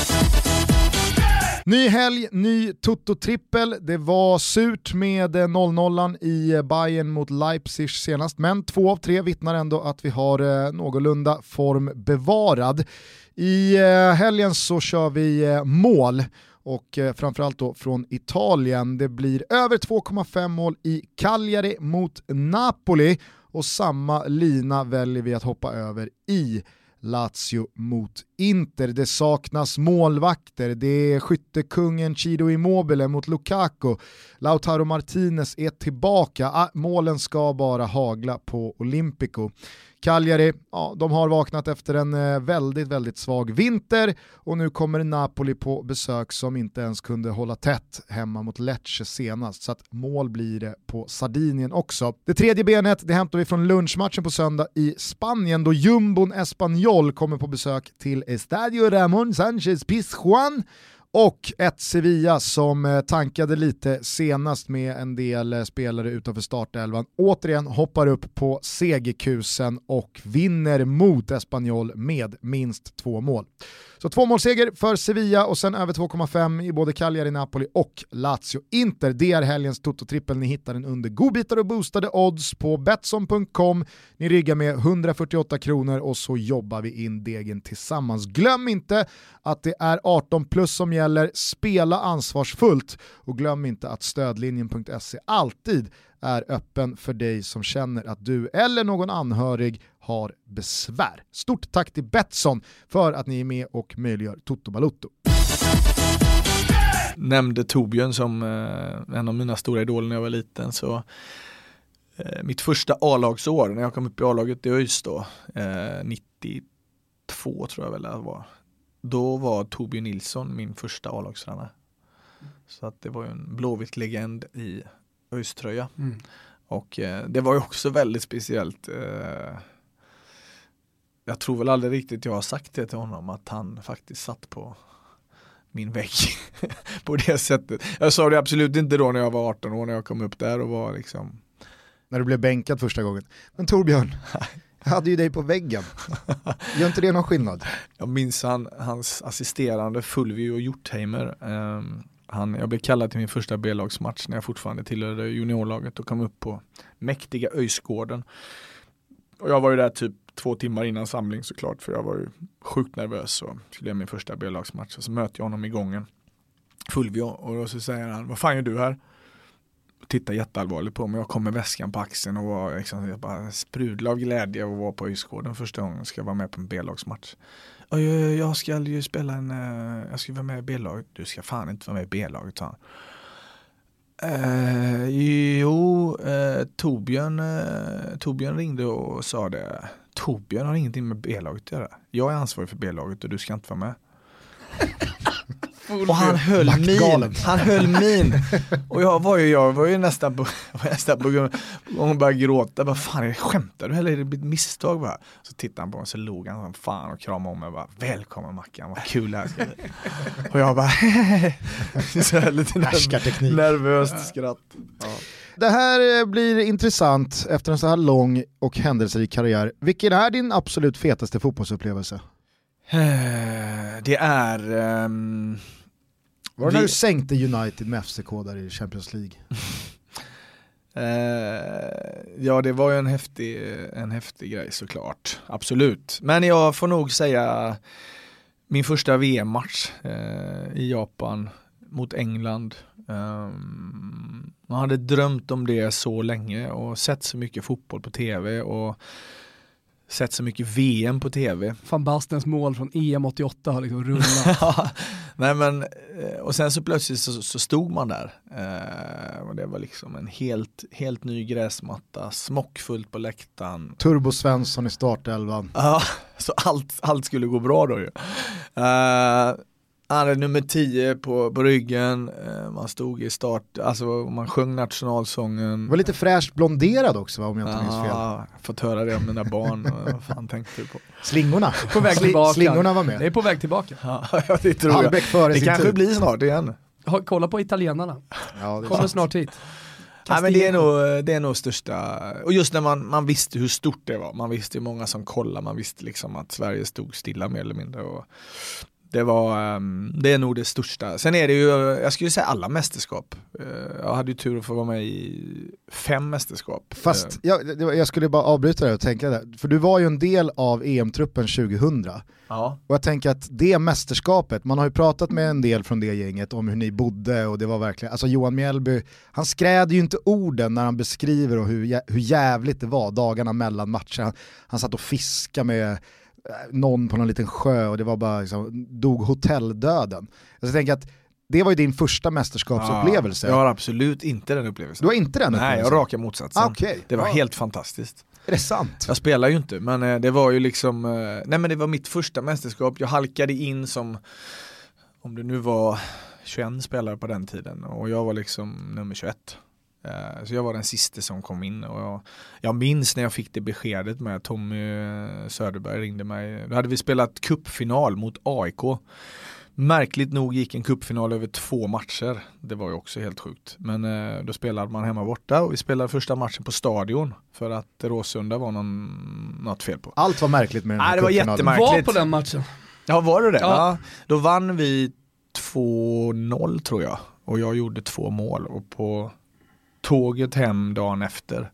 Ny helg, ny Toto-trippel. Det var surt med 0-0 i Bayern mot Leipzig senast, men 2 av 3 vittnar ändå att vi har någorlunda form bevarad. I helgen så kör vi mål, och framförallt då från Italien. Det blir över 2,5 mål i Cagliari mot Napoli, och samma lina väljer vi att hoppa över i Lazio mot Inter. Det saknas målvakter. Det är skyttekungen Ciro Immobile mot Lukaku. Lautaro Martinez är tillbaka. Målen ska bara hagla på Olympico. Cagliari, de har vaknat efter en väldigt, väldigt svag vinter, och nu kommer Napoli på besök som inte ens kunde hålla tätt hemma mot Lecce senast, så att mål blir det på Sardinien också. Det tredje benet, det hämtar vi från lunchmatchen på söndag i Spanien, då jumbon Espanyol kommer på besök till Estadio Ramón Sánchez Pizjuán. Och ett Sevilla som tankade lite senast med en del spelare utanför startelvan återigen hoppar upp på segerkusen och vinner mot Espanyol med minst 2 mål. Så 2-målsseger för Sevilla, och sen över 2,5 i både Cagliari, Napoli och Lazio Inter. Det är helgens Toto-trippel. Ni hittar den under godbitar och boostade odds på Betsson.com. Ni riggar med 148 kronor och så jobbar vi in degen tillsammans. Glöm inte att det är 18 plus som gäller. Spela ansvarsfullt, och glöm inte att stödlinjen.se alltid är öppen för dig som känner att du eller någon anhörig har besvär. Stort tack till Betsson för att ni är med och möjliggör Toto Balotto. Nämnde Torbjörn som en av mina stora idoler när jag var liten, så mitt första A-lagsår när jag kom upp i A-laget i ÖIS då, 92 tror jag väl det var. Då var Torbjörn Nilsson min första A-lagstränare. Så att det var ju en blåvitt legend i ÖIS-tröja. Och det var ju också väldigt speciellt. Jag tror väl aldrig riktigt jag har sagt det till honom, att han faktiskt satt på min vägg på det sättet. Jag sa det absolut inte då när jag var 18 år, när jag kom upp där och var liksom... När du blev bänkad första gången. Men Torbjörn, jag hade ju dig på väggen. Gör inte det någon skillnad? Jag minns hans assisterande Fulvio Hjortheimer. Jag blev kallad till min första B-lagsmatch när jag fortfarande tillhörde juniorlaget och kom upp på mäktiga Öjsgården. Och jag var ju där typ 2 timmar innan samling såklart, för jag var ju sjukt nervös och skulle göra min första B-lagsmatch. Och så möter jag honom i gången, Fulvio, och då så säger han: vad fan gör du här? Och tittar jätteallvarligt på mig. Jag kom med väskan på axeln och var liksom, jag bara sprudlade av glädje och var på Öjsgården första gången. Ska jag vara med på en B-lagsmatch. Och jag ska ju spela jag ska vara med i B-laget. Du ska fan inte vara med i B-laget, sa han. Torbjörn ringde och sa det. Torbjörn har ingenting med B-laget att göra. Jag är ansvarig för B-laget och du ska inte vara med. Och han höll min. Och jag var ju nästan på gång att börja gråta. Vad fan, skämtar du? Eller är det ett misstag bara? Så tittade han på mig, så log han som fan och kramade om mig och bara: välkommen Mackan, vad kul det här ska bli. Och jag bara så lite nervöst skratt. Ja. Det här blir intressant efter en så här lång och händelserik karriär. Vilken är din absolut fetaste fotbollsupplevelse? Det är... Var det när du sänkte United med FCK där i Champions League? Ja, det var ju en häftig grej såklart. Absolut. Men jag får nog säga min första VM-match i Japan mot England. Man hade drömt om det så länge och sett så mycket fotboll på tv och sett så mycket VM på tv. Van Bastens mål från EM 88 har liksom rullat. Nej, men och sen så plötsligt så stod man där. Och det var liksom en helt ny gräsmatta, smockfullt på läktaren. Turbo Svensson i startelvan. Ja, så allt skulle gå bra då ju. Han hade nummer 10 på ryggen, man stod i start, alltså man sjöng nationalsången. Var lite fräscht blonderad också, va, om jag inte minns fel. Ja, fått höra det om mina barn. Vad fan tänkte du på? Slingorna. På väg tillbaka. Slingorna var med. Det är på väg tillbaka. Ja, det tror jag. Före det sin kanske tid. blir snart igen. Kolla på italienarna. Ja, det kommer snart hit. Ja, men det är nog största, och just när man visste hur stort det var, man visste hur många som kollade, man visste liksom att Sverige stod stilla mer eller mindre, och det är nog det största. Sen är det ju, jag skulle säga alla mästerskap. Jag hade ju tur att få vara med i 5 mästerskap. Fast jag skulle bara avbryta det och tänka där. För du var ju en del av EM-truppen 2000. Ja. Och jag tänker att det mästerskapet, man har ju pratat med en del från det gänget om hur ni bodde, och det var verkligen, alltså Johan Mjällby, han skräder ju inte orden när han beskriver och hur jävligt det var dagarna mellan matcher. Han satt och fiskade med någon på någon liten sjö och det var bara liksom, dog hotelldöden. Jag tänker att det var ju din första mästerskapsupplevelse. Jag har absolut inte den upplevelsen. Du har inte den upplevelsen? Nej, jag raka motsatsen. Okay. Det var helt fantastiskt. Är det sant? Jag spelar ju inte, men det var ju liksom, nej men det var mitt första mästerskap. Jag halkade in som, om det nu var 21 spelare på den tiden, och jag var liksom nummer 21. Så jag var den sista som kom in, och jag minns när jag fick det beskedet med Tommy Söderberg ringde mig. Då hade vi spelat cupfinal mot AIK. Märkligt nog gick en cupfinal över 2 matcher. Det var ju också helt sjukt. Men då spelade man hemma borta, och vi spelade första matchen på stadion för att Råsunda var något fel på. Allt var märkligt med den här det var jättemärkligt. Var på den matchen. Ja, var det det? Ja. Då vann vi 2-0 tror jag, och jag gjorde 2 mål, och på tåget hem dagen efter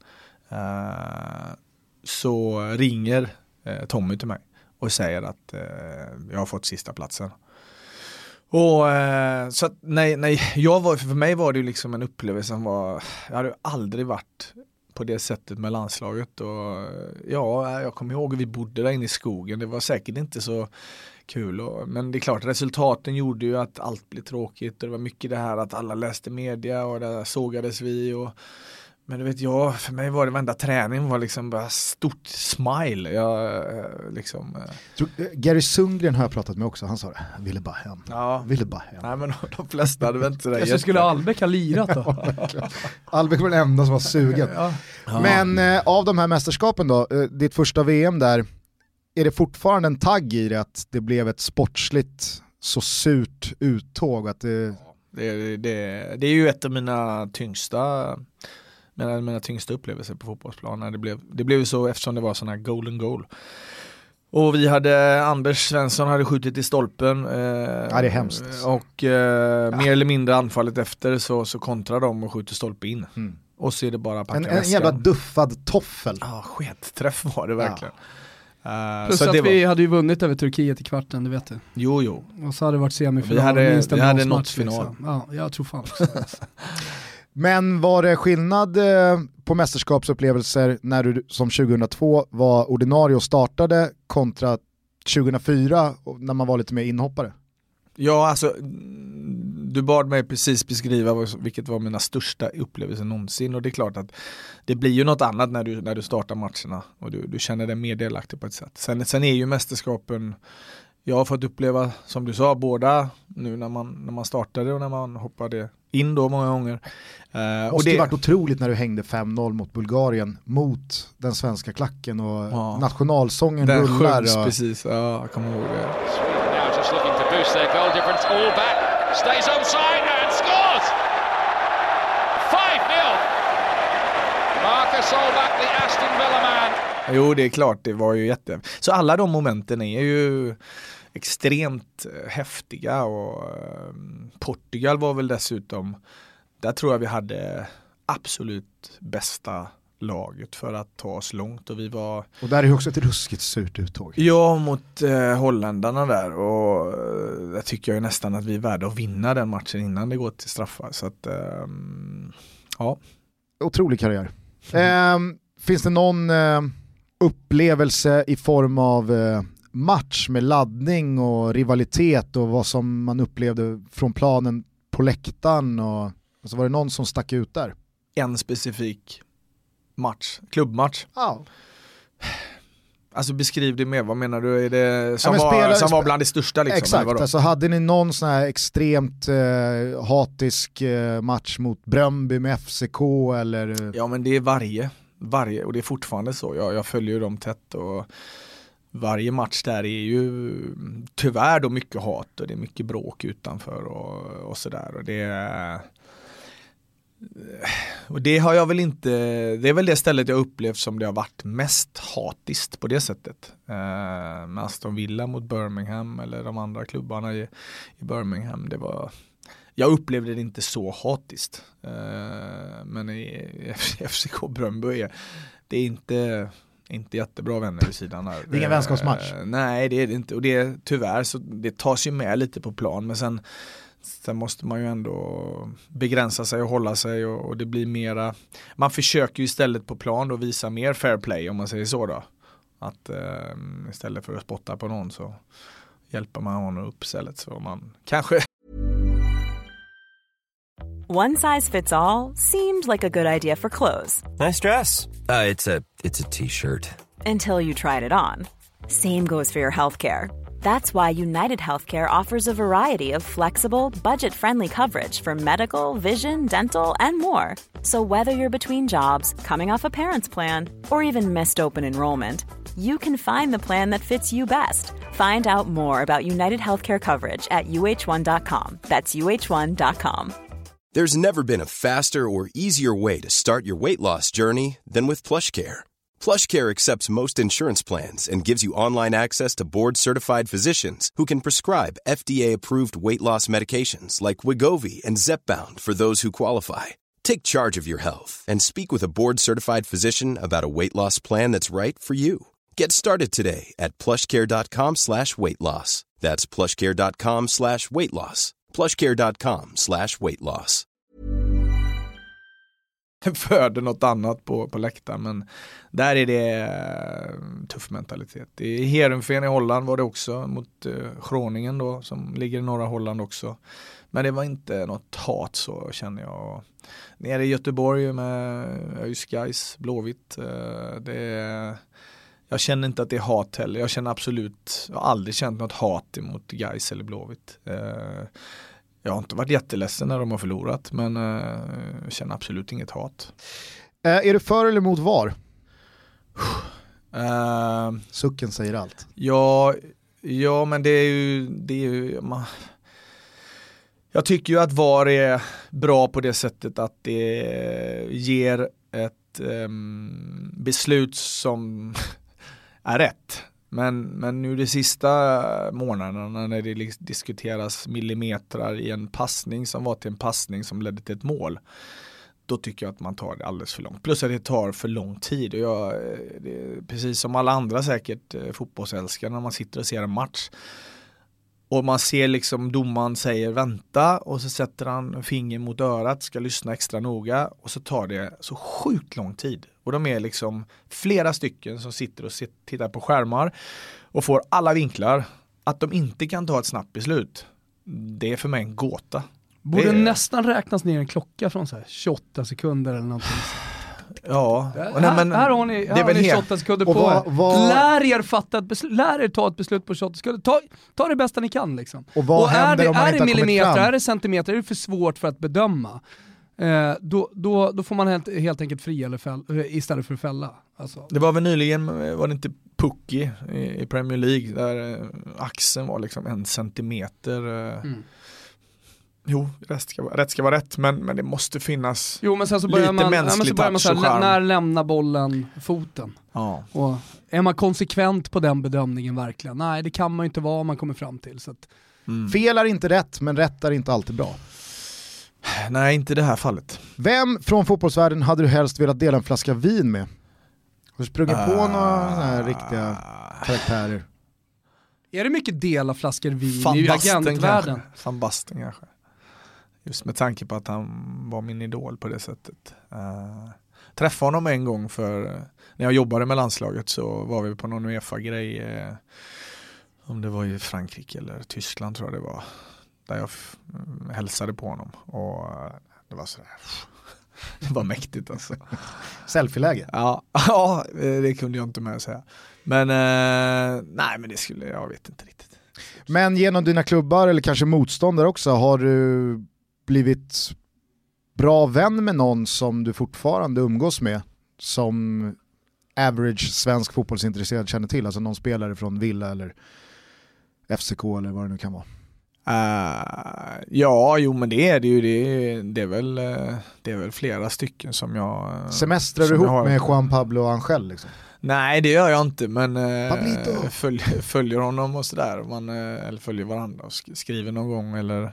så ringer Tommy till mig och säger att jag har fått sista platsen. Och så att, nej, för mig var det ju liksom en upplevelse som var, jag hade aldrig varit på det sättet med landslaget, och ja, jag kommer ihåg att vi bodde där inne i skogen. Det var säkert inte så kul, men det är klart, resultaten gjorde ju att allt blev tråkigt, och det var mycket det här att alla läste media och där sågades vi, men du vet, för mig var det varenda träning var liksom bara stort smile. Gary Sundgren har jag pratat med också, han sa det, jag ville bara hem. Ja. Ville bara hem. Nej, men de flesta hade väl inte det. Så skulle Albeck ha lirat då? Albeck var den enda som var sugen. Ja. Men av de här mästerskapen då, ditt första VM där, är det fortfarande en tagg i det att det blev ett sportsligt så surt uttåg att det... Det är ju ett av mina tyngsta upplevelser på fotbollsplanen. Det blev så eftersom det var sån här golden goal. Och Anders Svensson hade skjutit i stolpen. Det är hemskt. Och mer eller mindre anfallet efter så kontrar de och skjuter stolpe in. Och så är det bara packa väskan. En jävla duffad toffel. Ja, sketträff var det verkligen. Plus så att vi hade ju vunnit över Turkiet i kvarten, du vet det. Jo. Och så hade det varit semifinal. Vi hade nått final. Liksom. Ja, jag tror fan också. Men var det skillnad på mästerskapsupplevelser när du som 2002 var ordinarie och startade kontra 2004 när man var lite mer inhoppare? Ja, alltså du bad mig precis beskriva vilket var mina största upplevelser någonsin, och det är klart att det blir ju något annat när du startar matcherna och du känner dig mer delaktig på ett sätt. Sen är ju mästerskapen, jag har fått uppleva, som du sa, båda nu när man startade och när man hoppade in då många gånger. Måste ju varit otroligt när du hängde 5-0 mot Bulgarien mot den svenska klacken och nationalsången den rullar. Sjungs, precis, ja, jag kommer ihåg det. Now just looking to boost their goal difference, all back, stays onside and scores! 5-0! Marcus Allback, the Aston Villa man. Jo, det är klart, det var ju Så alla de momenten är ju extremt häftiga, och Portugal var väl dessutom, där tror jag vi hade absolut bästa laget för att ta oss långt, och där är ju också ett ruskigt surt uttåg. Ja, mot holländarna där, och jag tycker ju nästan att vi är värda att vinna den matchen innan det går till straffar, så att ja. Otrolig karriär. Finns det någon upplevelse i form av match med laddning och rivalitet och vad som man upplevde från planen på läktaren, och alltså var det någon som stack ut där? En specifik match, klubbmatch. Ja. Alltså beskriv det med, vad menar du? Är det som var bland det största liksom? Exakt, alltså hade ni någon sån här extremt hatisk match mot Bröndby med FCK eller? Ja, men det är varje, och det är fortfarande så. Jag följer ju dem tätt, och varje match där är ju tyvärr då mycket hat och det är mycket bråk utanför och sådär, och det har jag väl inte, det är väl det stället jag upplevt som det har varit mest hatiskt på det sättet, med Aston Villa mot Birmingham eller de andra klubbarna i Birmingham. Jag upplevde det inte så hatiskt, men i FCK Bröndby det är inte jättebra vänner vid sidan här. Det är ingen vänskapsmatch. Nej, det är det inte, och det tyvärr så det tas ju med lite på plan, men sen måste man ju ändå begränsa sig och hålla sig, och det blir mera, man försöker ju istället på plan och visa mer fair play, om man säger så då, att istället för att spotta på någon så hjälper man honom upp istället, så man kanske. One size fits all seemed like a good idea for clothes. Nice dress. It's a t-shirt. Until you tried it on. Same goes for your healthcare. That's why United Healthcare offers a variety of flexible, budget-friendly coverage for medical, vision, dental, and more. So whether you're between jobs, coming off a parent's plan, or even missed open enrollment, you can find the plan that fits you best. Find out more about United Healthcare coverage at uh1.com. That's uh1.com. There's never been a faster or easier way to start your weight loss journey than with PlushCare. PlushCare accepts most insurance plans and gives you online access to board-certified physicians who can prescribe FDA-approved weight loss medications like Wegovy and Zepbound for those who qualify. Take charge of your health and speak with a board-certified physician about a weight loss plan that's right for you. Get started today at plushcare.com/weightloss. That's plushcare.com/weightloss. plushcare.com/weightloss. Föder något annat på läktaren, men där är det tuff mentalitet. I Heerenveen i Holland var det också mot Groningen då, som ligger i norra Holland också. Men det var inte något hat, så känner jag. Nere i Göteborg med Gais, Blåvitt, jag känner inte att det är hat heller. Jag har aldrig känt något hat emot Gais eller Blåvitt. Jag har inte varit jätteledsen när de har förlorat, men jag känner absolut inget hat. Är du för eller emot VAR? Sucken säger allt. Ja, Ja, men det är ju jag tycker ju att VAR är bra på det sättet att det ger ett beslut som är rätt. Men nu de sista månaderna när det diskuteras millimeter i en passning som var till en passning som ledde till ett mål, då tycker jag att man tar det alldeles för långt. Plus att det tar för lång tid. Och precis som alla andra säkert fotbollsälskare när man sitter och ser en match och man ser liksom domaren säger vänta och så sätter han finger mot örat, ska lyssna extra noga och så tar det så sjukt lång tid. Och de är liksom flera stycken som sitter och tittar på skärmar och får alla vinklar. Att de inte kan ta ett snabbt beslut, det är för mig en gåta. Borde nästan räknas ner en klocka från så här 28 sekunder eller någonting. Ja. Här har ni 28 sekunder på er. Lär er fatta ett beslut. Lär er ta ett beslut på 28 sekunder. Ta det bästa ni kan liksom. Och vad händer om man inte har kommit millimeter, fram? är det centimeter, är det för svårt för att bedöma. Då får man helt enkelt fria istället för att fälla. Alltså. Det var väl nyligen, var det inte Pucky i Premier League där axeln var liksom 1 centimeter. Jo, rätt ska vara rätt, men det måste finnas men sen så lite mänsklig touch och charm. När lämnar bollen foten? Ja. Och är man konsekvent på den bedömningen verkligen? Nej, det kan man ju inte vara om man kommer fram till. Så att... Fel är inte rätt, men rätt är inte alltid bra. Nej, inte i det här fallet. Vem från fotbollsvärlden hade du helst velat dela en flaska vin med? Har du sprungit på några här riktiga karaktärer? Är det mycket dela flaskor vin Van i Basten agentvärlden? Van Basten kanske. Just med tanke på att han var min idol på det sättet. Träffade honom en gång när jag jobbade med landslaget, så var vi på någon UEFA-grej. Om det var i Frankrike eller Tyskland tror jag det var. Där jag hälsade på honom. Och det var sådär. Det var mäktigt alltså. Selfie-läge? Ja, det kunde jag inte med säga. Men nej, men det jag vet inte riktigt. Men genom dina klubbar eller kanske motståndare också, har du blivit bra vän med någon som du fortfarande umgås med, som average svensk fotbollsintresserad känner till? Alltså någon spelare från Villa eller FCK eller vad det nu kan vara. Men det är det ju. Det är väl flera stycken som jag... Semestrar du ihop med Juan Pablo Angel liksom? Nej, det gör jag inte, men följer honom och sådär. Eller följer varandra och skriver någon gång. Eller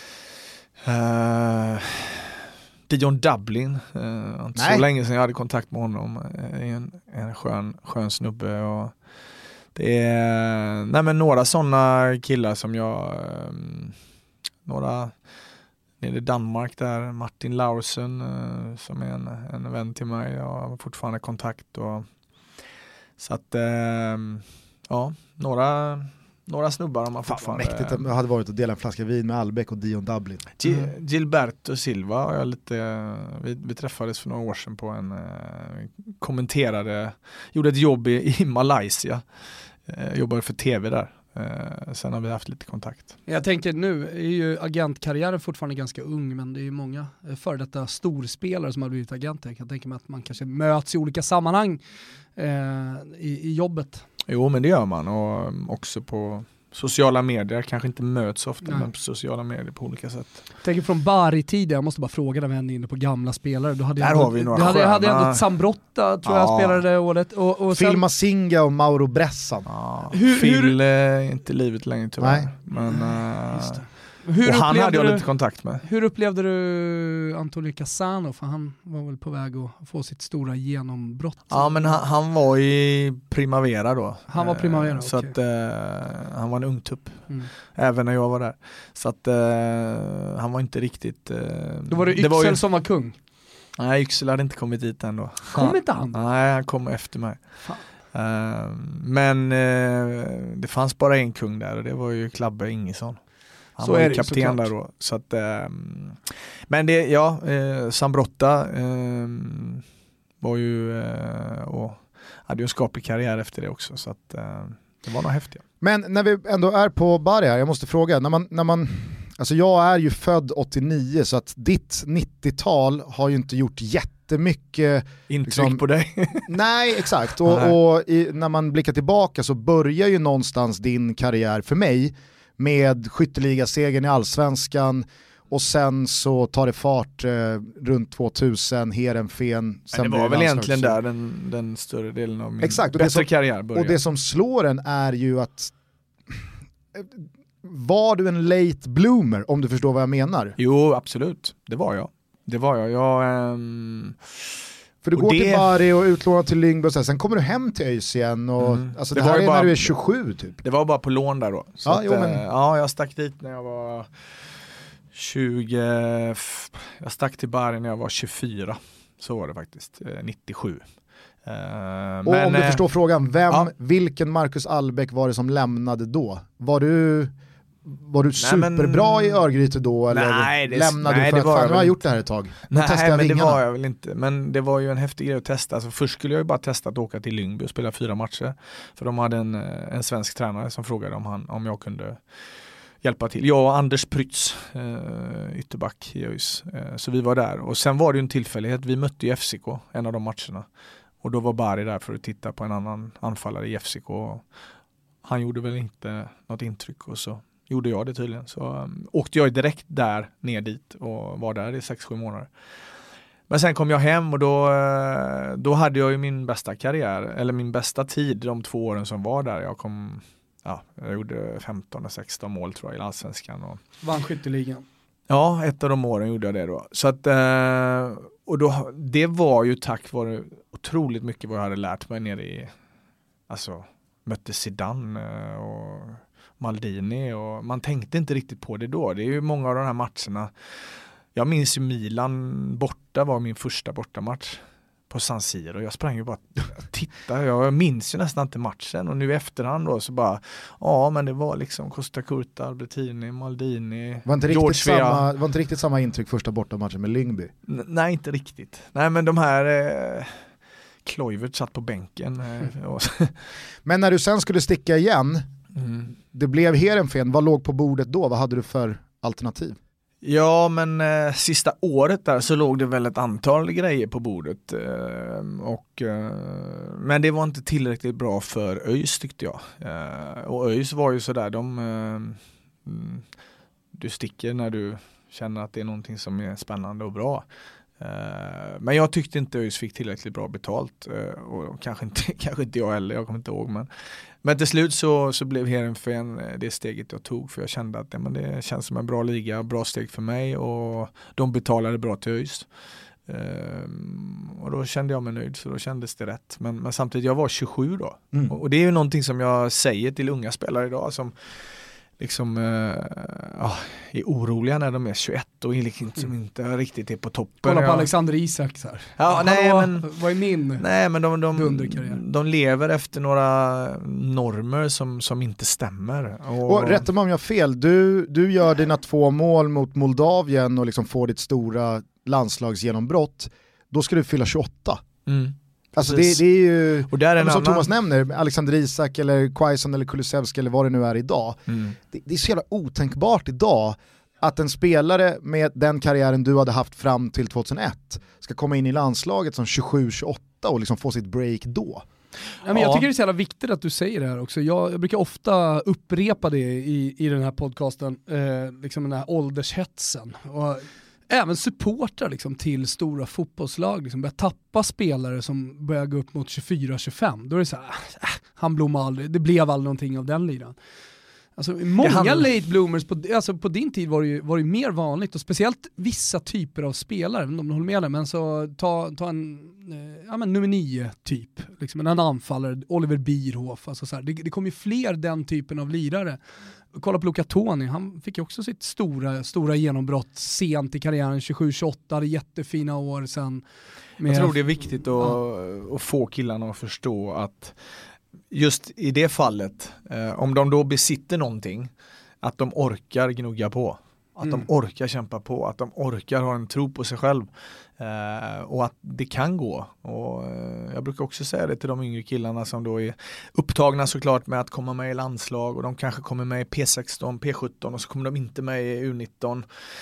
Dion Dublin. Inte så länge sedan jag hade kontakt med honom. En skön snubbe. Och det är några sådana killar som jag... Några nere i Danmark där. Martin Laursen som är en vän till mig. Jag har fortfarande kontakt och... Så att, några snubbar har man fortfarande... Fan, mäktigt att hade varit att dela en flaska vin med Albeck och Dion Dublin. Gilberto Silva, vi träffades för några år sedan på gjorde ett jobb i Malaysia. Jobbade för tv där. Sen har vi haft lite kontakt. Jag tänker nu är ju agentkarriären fortfarande ganska ung, men det är ju många före detta storspelare som har blivit agenter. Jag kan tänka mig att man kanske möts i olika sammanhang i jobbet. Jo, men det gör man, och också på sociala medier. Kanske inte möts ofta, men på sociala medier på olika sätt. Jag tänker från Bari-tiden, jag måste bara fråga när vi är inne på gamla spelare. Har vi några sköna. hade ändå ett Sambrotta, tror jag spelade det året. Och Phil Masinga och Mauro Bressan. Phil är inte livet längre tyvärr. Nej. Men, och han hade jag lite kontakt med. Hur upplevde du Antonio Cassano? För han var väl på väg att få sitt stora genombrott. Ja, men han var i Primavera då. Han var Primavera, så att han var en ung tupp. Även när jag var där. Så att han var inte riktigt... Då var det Yxel som var kung. Nej, Yxel hade inte kommit dit ändå. Kom inte han? Nej, han kom efter mig. Men det fanns bara en kung där, och det var ju Klabbe Ingesson. Han var ju kapten där då. Så att, men det, Sambrotta var ju och hade ju en skaplig karriär efter det också. Så att det var nog häftigt. Men när vi ändå är på Bari här, jag måste fråga. När man, alltså jag är ju född 89, så att ditt 90-tal har ju inte gjort jättemycket intryck på dig. Nej, exakt. Och när man blickar tillbaka så börjar ju någonstans din karriär för mig med skytteligasegern i Allsvenskan, och sen så tar det fart runt 2000, Heerenveen. Det var väl egentligen där den större delen av min bättre karriär började. Och det som slår en är ju att var du en late bloomer, om du förstår vad jag menar? Jo, absolut. Det var jag. För du går till Bari och utlånad till Lyngby och sen kommer du hem till ÖIS igen. Och, alltså det här är bara, när du är 27 typ. Det var bara på lån där då. Så jag stack dit när jag var 20. Jag stack till Bari när jag var 24. Så var det faktiskt, 97. Och om du förstår frågan, vilken Marcus Albeck var det som lämnade då? Var du superbra i Örgryte då, eller lämnade du för att fan, nu har jag gjort det här ett tag? Nej, men det var jag väl inte. Men det var ju en häftig grej att testa. Alltså, först skulle jag ju bara testa att åka till Lyngby och spela 4 matcher. För de hade en svensk tränare som frågade om jag kunde hjälpa till. Jag och Anders Prytz, ytterback i ÖIS. Så vi var där. Och sen var det ju en tillfällighet. Vi mötte ju FCK en av de matcherna. Och då var Bari där för att titta på en annan anfallare i FCK. Och han gjorde väl inte något intryck, och så gjorde jag det tydligen. Så åkte jag direkt där ner dit och var där i 6-7 månader. Men sen kom jag hem och då hade jag ju min bästa karriär, eller min bästa tid de 2 åren som var där. Jag gjorde 15-16 mål tror jag i Allsvenskan. Vann skytteligan. Ja, ett av de åren gjorde jag det då. Så att, och då, det var ju tack vare otroligt mycket vad jag hade lärt mig nere i, alltså mötte Zidane och Maldini, och man tänkte inte riktigt på det då. Det är ju många av de här matcherna. Jag minns ju Milan borta var min första bortamatch på San Siro. Jag sprang ju bara titta. Jag minns ju nästan inte matchen, och nu i efterhand då så bara, men det var liksom Costa Curta, Albertini, Maldini, var inte riktigt samma intryck första bortamatchen med Lyngby? Nej, inte riktigt. Nej, men de här Kluivert satt på bänken. Men när du sen skulle sticka igen, det blev Heerenveen, vad låg på bordet då? Vad hade du för alternativ? Ja, men sista året där så låg det väl ett antal grejer på bordet. Men det var inte tillräckligt bra för ÖIS tyckte jag. Och ÖIS var ju sådär, du sticker när du känner att det är någonting som är spännande och bra. Men jag tyckte inte ÖIS fick tillräckligt bra betalt, och kanske inte jag heller, jag kommer inte ihåg, men till slut så blev Heerenveen det steget jag tog, för jag kände att det känns som en bra liga, bra steg för mig, och de betalade bra till ÖIS, och då kände jag mig nöjd, så då kändes det rätt, men samtidigt, jag var 27 då, och det är ju någonting som jag säger till unga spelare idag som liksom är oroliga när de är 21 och liksom inte riktigt är på toppen. Kolla på Alexander Isak så här. Vad är min? Nej, men de lever efter några normer som inte stämmer. Och rätta mig om jag har fel, du gör dina 2 mål mot Moldavien och liksom får ditt stora landslagsgenombrott. Då ska du fylla 28. Alltså det är ju, och där är som Thomas nämner, Alexander Isak eller Quaison eller Kulusevski eller vad det nu är idag. Det är så jävla otänkbart idag att en spelare med den karriären du hade haft fram till 2001 ska komma in i landslaget som 27-28 och liksom få sitt break då. Ja, men jag tycker det är så jävla viktigt att du säger det här också. Jag brukar ofta upprepa det i den här podcasten, liksom den här åldershetsen. Och även supportrar liksom till stora fotbollslag liksom börjar tappa spelare som börjar gå upp mot 24-25. Då är det så här, han blommar aldrig, det blev aldrig någonting av den liran. Alltså många late bloomers på din tid var det mer vanligt, och speciellt vissa typer av spelare, om de håller med dig, men så ta en nummer 9 typ, liksom en anfallare, Oliver Bierhoff, alltså så här, det kom ju fler den typen av lirare. Kolla på Luca Toni, han fick ju också sitt stora genombrott sent i karriären, 27-28, hade jättefina år sen. Jag tror det är viktigt att få killarna att förstå att just i det fallet, om de då besitter någonting, att de orkar gnugga på. Att de orkar kämpa på, att de orkar ha en tro på sig själv, och att det kan gå. Och jag brukar också säga det till de yngre killarna som då är upptagna såklart med att komma med i landslag, och de kanske kommer med i P16, P17 och så kommer de inte med i U19.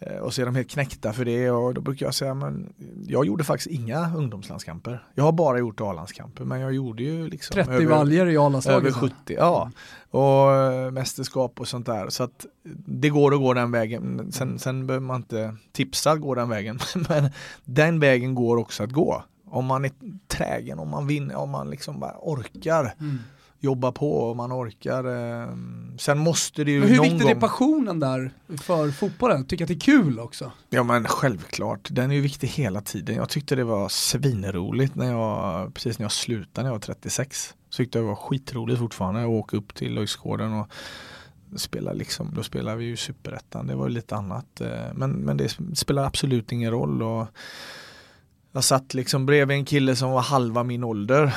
Och så är de helt knäckta för det, och då brukar jag säga, men jag gjorde faktiskt inga ungdomslandskamper. Jag har bara gjort A-landskamper, men jag gjorde ju liksom 30 valjer i A-landslaget. Över 70, ja. Och mästerskap och sånt där. Så att det går att gå den vägen. Sen behöver man inte tipsa att gå den vägen. Men den vägen går också att gå. Om man är trägen, om man vinner, om man liksom bara orkar jobba på, och man orkar. Sen måste det ju någon gång... Men hur viktigt är passionen där för fotbollen? Tycker att det är kul också? Ja, men självklart. Den är ju viktig hela tiden. Jag tyckte det var svinroligt precis när jag slutade när jag var 36. Så tyckte jag det var skitroligt fortfarande att åka upp till Löjsgården och spela liksom. Då spelade vi ju Superettan. Det var ju lite annat. Men det spelar absolut ingen roll. Och jag satt liksom bredvid en kille som var halva min ålder.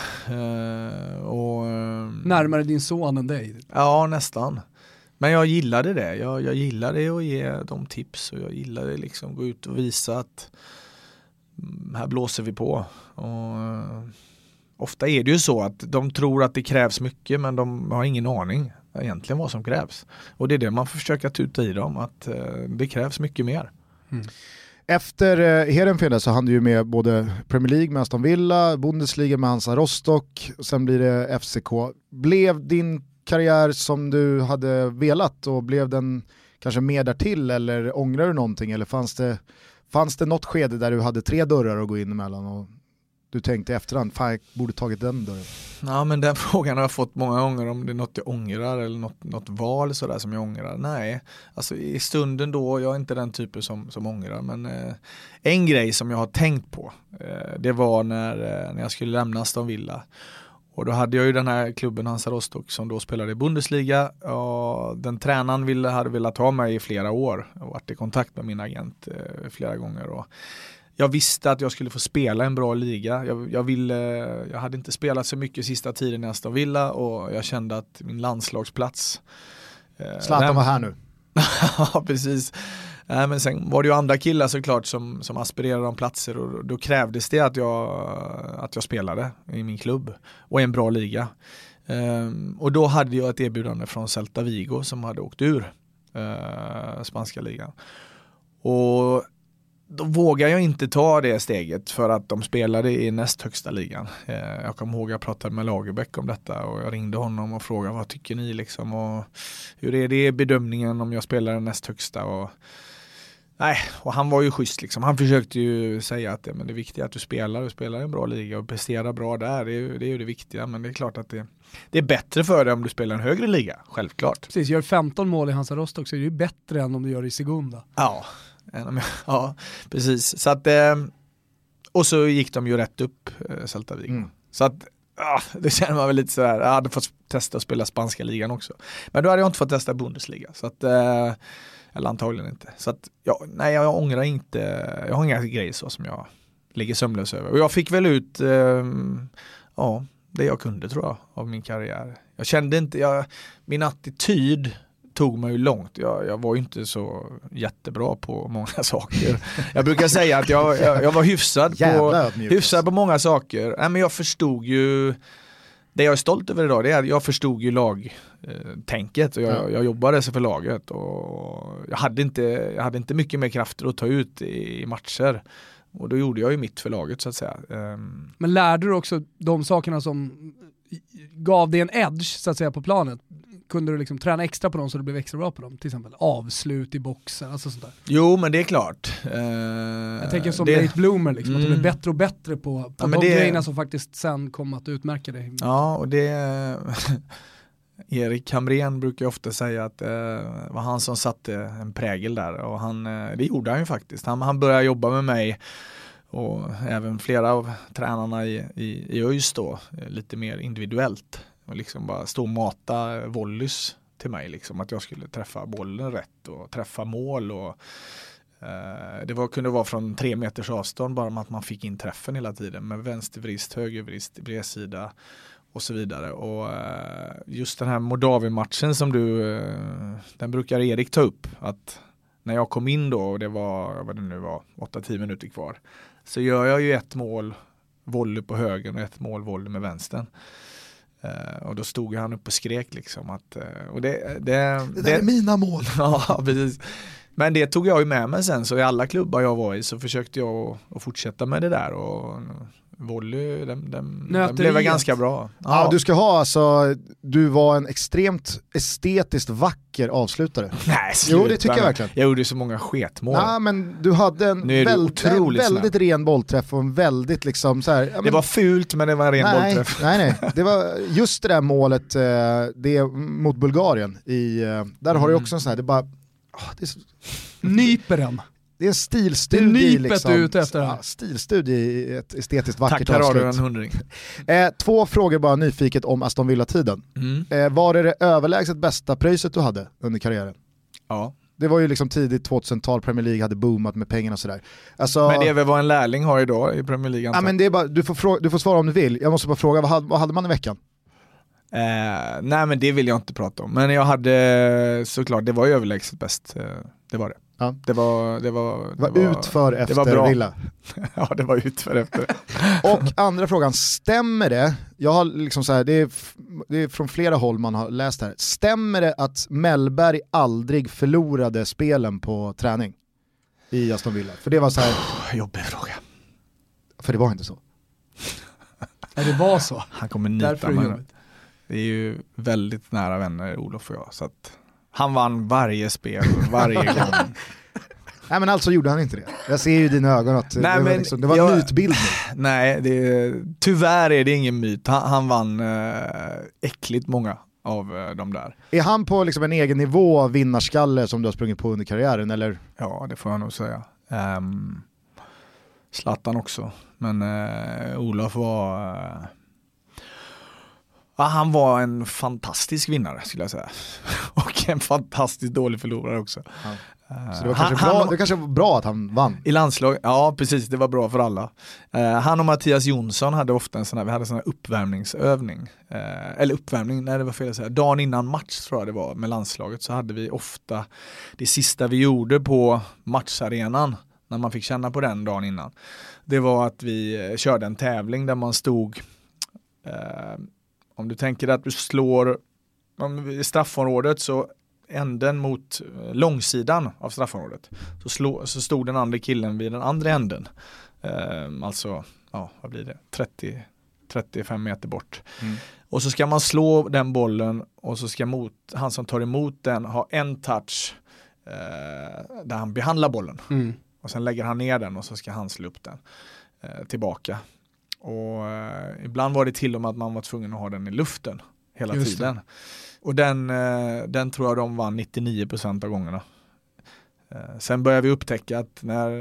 Närmare din son än dig? Ja, nästan. Men jag gillade det. Jag gillade att ge dem tips, och jag gillade liksom gå ut och visa att här blåser vi på. Och ofta är det ju så att de tror att det krävs mycket, men de har ingen aning egentligen vad som krävs. Och det är det man får försöka tuta i dem, att det krävs mycket mer. Efter Heerenveen så hann du ju med både Premier League med Aston Villa, Bundesliga med Hansa Rostock, sen blir det FCK. Blev din karriär som du hade velat, och blev den kanske mer därtill, eller ångrar du någonting, eller fanns det något skede där du hade 3 dörrar att gå in emellan och du tänkte i efterhand, fan jag borde tagit den dörren? Ja, men den frågan har jag fått många gånger, om det är något jag ångrar eller något val sådär som jag ångrar. Nej, alltså i stunden då, jag är inte den typen som ångrar, men en grej som jag har tänkt på, det var när jag skulle lämna Aston Villa. Och då hade jag ju den här klubben Hansa Rostock som då spelade i Bundesliga, och den tränaren hade velat ha mig i flera år och varit i kontakt med min agent flera gånger, och jag visste att jag skulle få spela en bra liga. Jag hade inte spelat så mycket sista tiden i Aston Villa, och jag kände att min landslagsplats... Zlatan var här nu. Ja, precis. Men sen var det ju andra killar såklart som aspirerade om platser, och då krävdes det att jag spelade i min klubb och i en bra liga. Och då hade jag ett erbjudande från Celta Vigo som hade åkt ur spanska ligan. Och då vågar jag inte ta det steget, för att de spelade i näst högsta ligan. Jag kommer ihåg, jag pratade med Lagerbäck om detta, och jag ringde honom och frågade, vad tycker ni liksom, och hur är det bedömningen om jag spelar den näst högsta? Och han var ju schysst liksom. Han försökte ju säga att men det är viktigt att du spelar en bra liga och presterar bra där. Det är ju det viktiga, men det är klart att det är bättre för dig om du spelar en högre liga, självklart. Precis, gör 15 mål i Hansa Rostock så är det ju bättre än om du gör det i Segunda. Ja, precis. Så att, och så gick de ju rätt upp, Celta Vigo. Så att det känner man väl lite sådär. Jag hade fått testa att spela spanska ligan också. Men då hade jag inte fått testa Bundesliga. Så att, eller antagligen inte. Så att, jag ångrar inte. Jag har inga grejer så som jag ligger sömnlös över. Och jag fick väl ut det jag kunde, tror jag, av min karriär. Jag kände inte, min attityd tog mig ju långt. Jag var ju inte så jättebra på många saker. Jag brukar säga att jag var hyfsad på många saker. Men jag förstod ju, det jag är stolt över idag, det är att jag förstod ju lagtänket, och jag jobbade så för laget, och jag hade inte mycket mer krafter att ta ut i matcher. Och då gjorde jag ju mitt för laget, så att säga. Men lärde du också de sakerna som gav dig en edge, så att säga, på planet? Kunde du liksom träna extra på dem så du blev extra bra på dem? Till exempel avslut i boxen, alltså sånt där. Jo, men det är klart. Jag tänker som Nate Bloomer, liksom, att du blev bättre och bättre på de grejerna som faktiskt sen kom att utmärka dig. Ja, och det... Erik Hamrén brukar ofta säga att det var han som satte en prägel där, och det gjorde han ju faktiskt. Han började jobba med mig, och även flera av tränarna i ÖIS då, lite mer individuellt, och liksom bara stå och mata volleys till mig, liksom, att jag skulle träffa bollen rätt och träffa mål, och det kunde vara från 3 meters avstånd, bara med att man fick in träffen hela tiden med vänstervrist, högervrist, bredsida och så vidare. Och just den här Moldavien-matchen som den brukar Erik ta upp, att när jag kom in då, och det var, vad det nu var, 8-10 minuter kvar, så gör jag ju ett mål volley på höger och ett mål volley med vänstern. Och då stod han upp och skrek liksom att, och det är mina mål. Ja, precis. Men det tog jag ju med mig sen, så i alla klubbar jag var i så försökte jag att fortsätta med det där, och volley, den blev ganska bra. Ja, du ska ha alltså, du var en extremt estetiskt vacker avslutare. Nej, jo, det tycker jag verkligen. Jag gjorde så många sketmål. Nej, men du hade en väldigt ren bollträff och en väldigt liksom så här, det var fult, men det var en ren bollträff. Nej, det var just det där målet, det mot Bulgarien där har du också en sån här, det bara nyper den. Det är en stilstudie liksom. Ut efter det här. Stilstudie i ett estetiskt vackert avslut. Tack, har du en 100. 2 frågor bara nyfiket om Aston Villa-tiden. Var det överlägset bästa pröjset du hade under karriären? Ja. Det var ju liksom tidigt 2000-tal, Premier League hade boomat med pengarna och sådär. Alltså, men det är väl vad en lärling har idag i Premier League? Ja, men det är bara, du får svara om du vill. Jag måste bara fråga, vad hade man i veckan? Nej, men det vill jag inte prata om. Men jag hade såklart, det var ju överlägset bäst. Det var det. Ja. Det var utför efter det var bra. Villa. Ja, det var utför efter. Och andra frågan, stämmer det? Jag har liksom så här, det är från flera håll man har läst här. Stämmer det att Mellberg aldrig förlorade spelen på träning i Aston Villa? För det var så här. Jobbig fråga. För det var inte så. Nej, det var så. Han kommer nita mig. Det är ju väldigt nära vänner, Olof och jag, så att han vann varje spel, varje gång. Nej, men alltså gjorde han inte det. Jag ser ju i dina ögon att det var en mytbildning. Nej, tyvärr är det ingen myt. Han vann äckligt många av de där. Är han på liksom en egen nivå vinnarskalle som du har sprungit på under karriären, eller? Ja, det får jag nog säga. Zlatan också. Men Olof var... han var en fantastisk vinnare, skulle jag säga. Och en fantastiskt dålig förlorare också. Ja. Så det var kanske var bra att han vann. I landslag, ja precis, det var bra för alla. Han och Mattias Jonsson hade ofta en sån här uppvärmningsövning. Eller uppvärmning, nej det var fel att säga. Dagen innan match tror jag det var med landslaget, så hade vi ofta det sista vi gjorde på matcharenan, när man fick känna på den dagen innan. Det var att vi körde en tävling där man stod... om du tänker att du slår i straffområdet, så änden mot långsidan av straffområdet, så stod den andra killen vid den andra änden. Alltså, ja, vad blir det? 35 meter bort. Och så ska man slå den bollen, och så ska han som tar emot den ha en touch där han behandlar bollen. Och sen lägger han ner den, och så ska han slå upp den tillbaka. Och ibland var det till och med att man var tvungen att ha den i luften hela tiden. Och den tror jag de vann 99% av gångerna. Sen började vi upptäcka att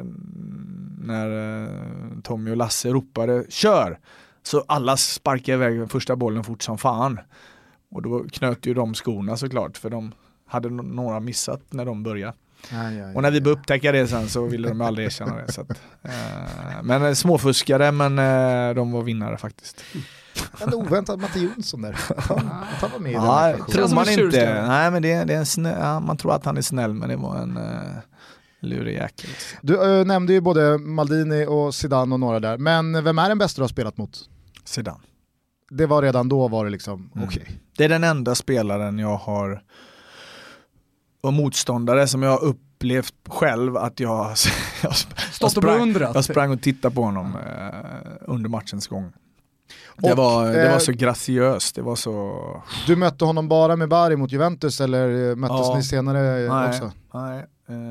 när Tommy och Lasse ropade kör, så alla sparkade iväg den första bollen fort som fan. Och då knöt ju de skorna såklart, för de hade några missat när de började. Och när vi började upptäcka det sen, så ville de aldrig erkänna det. Så att, men småfuskare, men de var vinnare faktiskt. En oväntad Matte Jonsson där. Han var med i den tror man inte. Nej, men det är en man tror att han är snäll, men det var en lurig jäkel. Du nämnde ju både Maldini och Zidane och några där. Men vem är den bästa du har spelat mot? Zidane. Det var redan då, var det liksom okej. Det är den enda spelaren jag har, och motståndare som jag har upplevt själv att jag sprang och tittade på honom under matchens gång. Det var så graciöst, det var så... Du mötte honom bara med Bari mot Juventus, eller möttes ni senare också? Nej,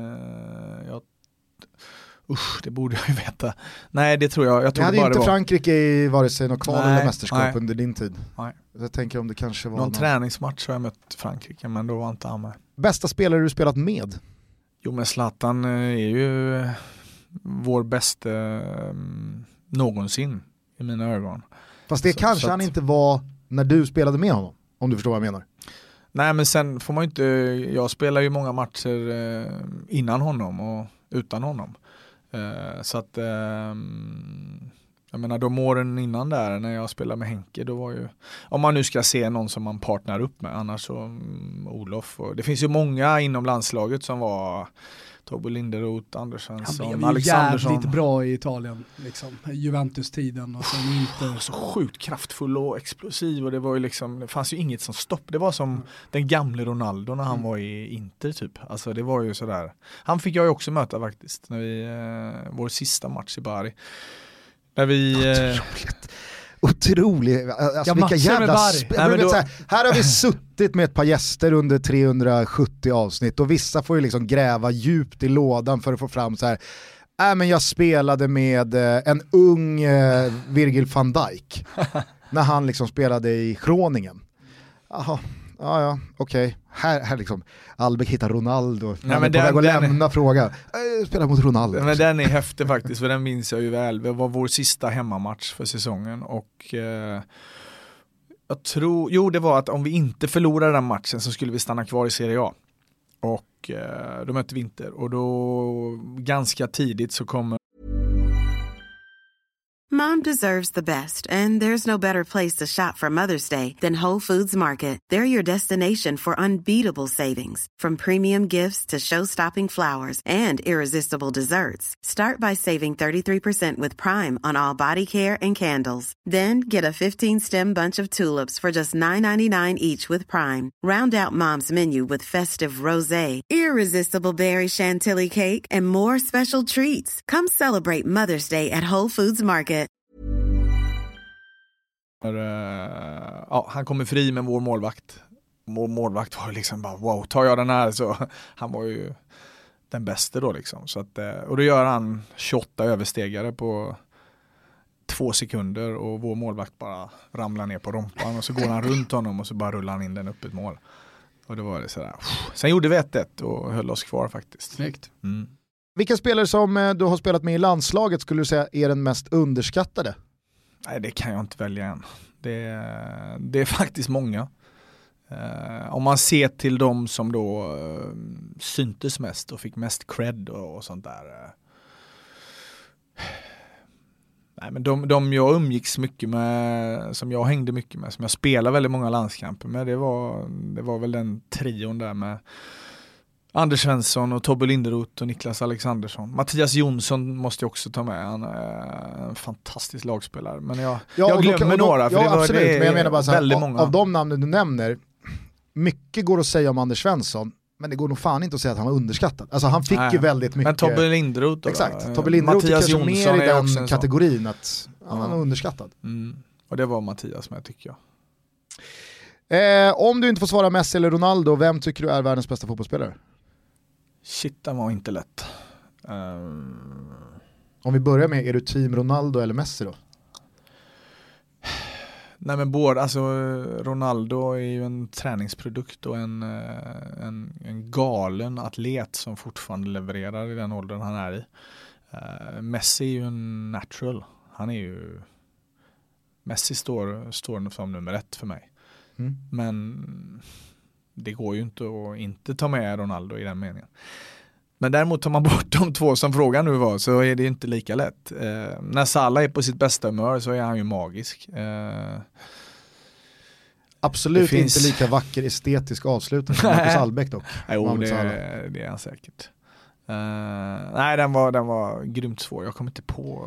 det borde jag ju veta. Nej, det tror jag. Jag hade inte Frankrike i vare sig något kval eller mästerskap under din tid. Nej. Jag tänker om det kanske var någon träningsmatch har jag mött Frankrike, men då var inte han med. Bästa spelare du spelat med? Jo, men Zlatan är ju vår bästa någonsin i mina ögon. Fast det kanske han inte var när du spelade med honom, om du förstår vad jag menar. Nej, men sen får man ju inte... Jag spelar ju många matcher innan honom och utan honom. Så att... jag menar, de åren innan där, när jag spelade med Henke, då var ju... Om man nu ska se någon som man partner upp med, annars så Olof. Och det finns ju många inom landslaget som var Tobbe Linderoth, Anders Svensson, Han blev Alexandersson. jävligt bra i Italien, liksom. Juventus-tiden. Och sen inte... Så sjukt kraftfull och explosiv, och det var ju liksom, det fanns ju inget som stopp. Det var som den gamle Ronaldo när han var i Inter typ. Alltså det var ju sådär. Han fick jag ju också möta faktiskt när vi, vår sista match i Bari. Där vi... Otroligt. Alltså vilka jävla här har vi suttit med ett par gäster under 370 avsnitt och vissa får ju liksom gräva djupt i lådan för att få fram så här. Men jag spelade med en ung Virgil van Dijk när han liksom spelade i Groningen. Jaha, ja, okej. Här liksom, Albeck hittar Ronaldo. Han är på väg att lämna fråga. Spelar mot Ronaldo. Men den är häftig faktiskt, för den minns jag ju väl. Det var vår sista hemmamatch för säsongen. Och jag tror, det var att om vi inte förlorade den matchen så skulle vi stanna kvar i Serie A. Och då mötte vi Inter. Och då ganska tidigt så kommer... Mom deserves the best, and there's no better place to shop for Mother's Day than Whole Foods Market. They're your destination for unbeatable savings, from premium gifts to show-stopping flowers and irresistible desserts. Start by saving 33% with Prime on all body care and candles. Then get a 15-stem bunch of tulips for just $9.99 each with Prime. Round out Mom's menu with festive rosé, irresistible berry chantilly cake, and more special treats. Come celebrate Mother's Day at Whole Foods Market. Han kommer fri med vår målvakt. Vår målvakt var liksom bara, wow, tar jag den här så han var ju den bästa då liksom. Så att, och då gör han 28 överstegare på 2 sekunder och vår målvakt bara ramlar ner på rompan och så går han runt honom och så bara rullar han in den upp ett mål. Och då var det sådär. Sen gjorde vi 1-1 och höll oss kvar faktiskt. Snyggt. Vilka spelare som du har spelat med i landslaget skulle du säga är den mest underskattade? Nej, det kan jag inte välja än. Det är faktiskt många. Om man ser till de som då syntes mest och fick mest cred och sånt där. Nej, men de jag umgicks mycket med, som jag hängde mycket med, som jag spelade väldigt många landskamper med, det var väl den trion där med Anders Svensson och Tobbe Linderoth och Niklas Alexandersson. Mattias Jonsson måste jag också ta med. Han är en fantastisk lagspelare. Men jag glömmer några. För det var absolut, men jag menar bara så här, många. Av de namnen du nämner, mycket går att säga om Anders Svensson, men det går nog fan inte att säga att han var underskattad. Alltså han fick ju väldigt mycket. Men Tobbe Linderoth då? Exakt, Tobbe Linderoth är kanske Jonsson mer i den kategorin att han var underskattad. Och det var Mattias med, tycker jag. Om du inte får svara Messi eller Ronaldo, vem tycker du är världens bästa fotbollsspelare? Shit, den var inte lätt. Om vi börjar med, är du team Ronaldo eller Messi då? Nej, men båda, alltså Ronaldo är ju en träningsprodukt och en galen atlet som fortfarande levererar i den åldern han är i. Messi är ju en natural. Messi står som nummer 1 för mig. Men det går ju inte att inte ta med Ronaldo i den meningen. Men däremot tar man bort de två som frågan nu var, så är det inte lika lätt. När Salah är på sitt bästa humör så är han ju magisk. Absolut inte lika vacker estetisk avslutning som Marcus Albeck dock. Jo, det är han säkert. Nej, den var grymt svår. Jag kommer inte på...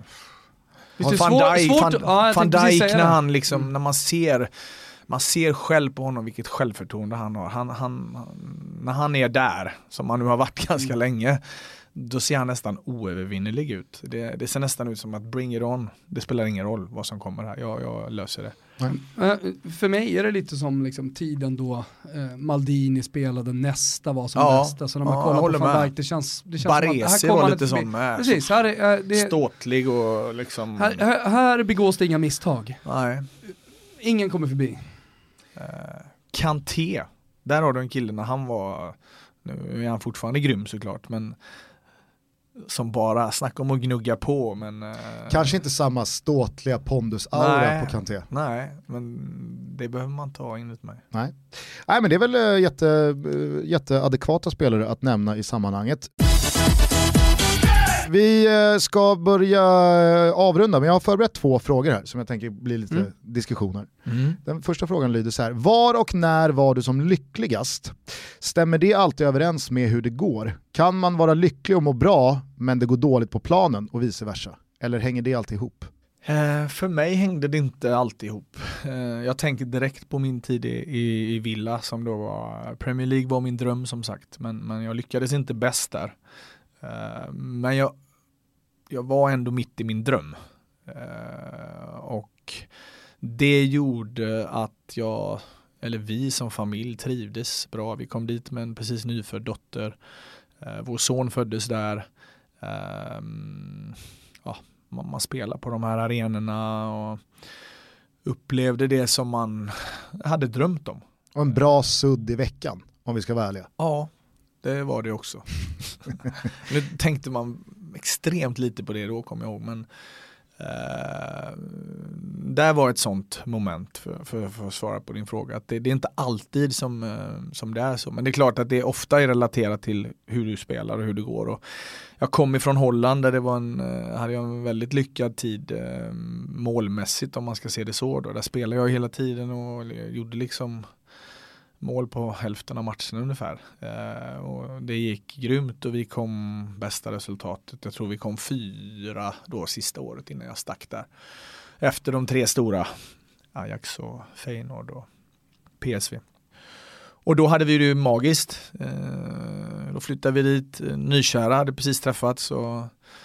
Van Dijk när han liksom, när man ser själv på honom vilket självförtroende han har. När han är där, som han nu har varit ganska länge, då ser han nästan oövervinnerlig ut. Det ser nästan ut som att bring it on. Det spelar ingen roll vad som kommer här. Jag löser det. För mig är det lite som liksom tiden då Maldini spelade nästa var som bäst. Alltså när man kollar på Van Dijk, det känns Baresi som att var lite sån med. Precis, här är det ståtlig och liksom... Här begås det inga misstag. Nej. Ingen kommer förbi. Kanté, där har du en kille när han var, nu är han fortfarande grym såklart, men som bara snackar om att gnugga på, men kanske inte samma ståtliga pondus-aura på Kanté. Nej, men det behöver man inte ha inuti mig. Nej, men det är väl jätteadekvata spelare att nämna i sammanhanget. vi ska börja avrunda, men jag har förberett 2 frågor här som jag tänker bli lite diskussioner. Den första frågan lyder så här: var och när var du som lyckligast? Stämmer det alltid överens med hur det går? Kan man vara lycklig och må bra men det går dåligt på planen och vice versa? Eller hänger det alltid ihop? För mig hängde det inte alltid ihop. Jag tänker direkt på min tid i Villa som då var Premier League var min dröm som sagt. Men jag lyckades inte bäst där. Men jag var ändå mitt i min dröm. Och det gjorde att vi som familj trivdes bra. Vi kom dit med en precis nyfödd dotter. Vår son föddes där. Man spelar på de här arenorna och upplevde det som man hade drömt om. Och en bra sudd i veckan, om vi ska vara ärliga. Ja, det var det också. Nu tänkte man extremt lite på det då, kommer jag ihåg. Men där var ett sånt moment för att svara på din fråga. Att det är inte alltid som det är så. Men det är klart att det ofta är relaterat till hur du spelar och hur det går. Och jag kom ifrån Holland där hade jag en väldigt lyckad tid målmässigt, om man ska se det så. Där spelade jag hela tiden och gjorde liksom mål på hälften av matchen ungefär. Och det gick grymt och vi kom bästa resultatet. Jag tror vi kom 4 då sista året innan jag stack där. Efter de 3 stora, Ajax och Feyenoord och PSV. Och då hade vi det ju magiskt. Då flyttade vi dit. Nykära hade precis träffats. Och,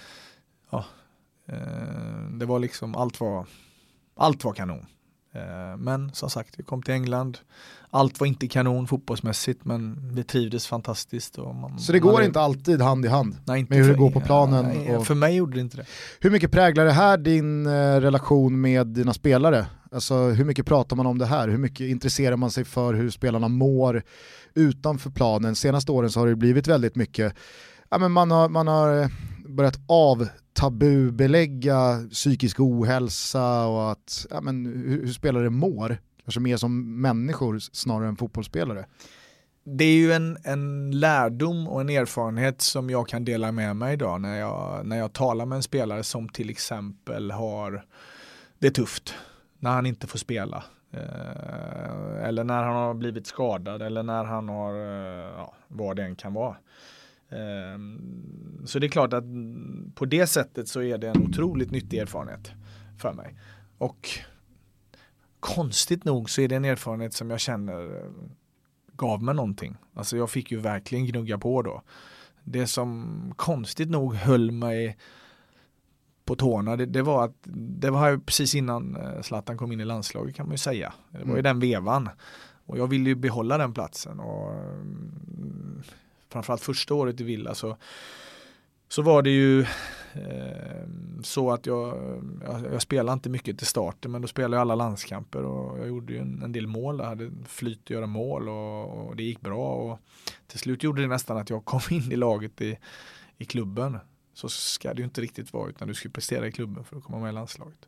det var liksom, allt var kanon. Men som sagt, vi kom till England. Allt var inte kanon fotbollsmässigt, men vi trivdes fantastiskt. Och så det går inte alltid hand i hand? Nej, inte med hur det går på planen? Nej, för mig gjorde det inte det. Hur mycket präglar det här din relation med dina spelare? Alltså, hur mycket pratar man om det här? Hur mycket intresserar man sig för hur spelarna mår utanför planen? Senaste åren så har det blivit väldigt mycket, men man har börjat tabubelägga psykisk ohälsa och att hur spelare mår, kanske mer som människor snarare än fotbollsspelare. Det är ju en lärdom och en erfarenhet som jag kan dela med mig idag när jag talar med en spelare som till exempel har det tufft när han inte får spela eller när han har blivit skadad eller när han har vad det än kan vara. Så det är klart att på det sättet så är det en otroligt nyttig erfarenhet för mig. Och konstigt nog så är det en erfarenhet som jag känner gav mig någonting. Alltså jag fick ju verkligen gnugga på då. Det som konstigt nog höll mig på tårna, det var ju precis innan Zlatan kom in i landslaget, kan man ju säga. Det var ju den vevan. Och jag ville ju behålla den platsen och framförallt första året i Villa så var det ju så att jag spelade inte mycket till starten, men då spelade jag alla landskamper och jag gjorde ju en del mål. Jag hade flyt att göra mål och det gick bra och till slut gjorde det nästan att jag kom in i laget i klubben. Så ska det ju inte riktigt vara, utan du ska prestera i klubben för att komma med i landslaget.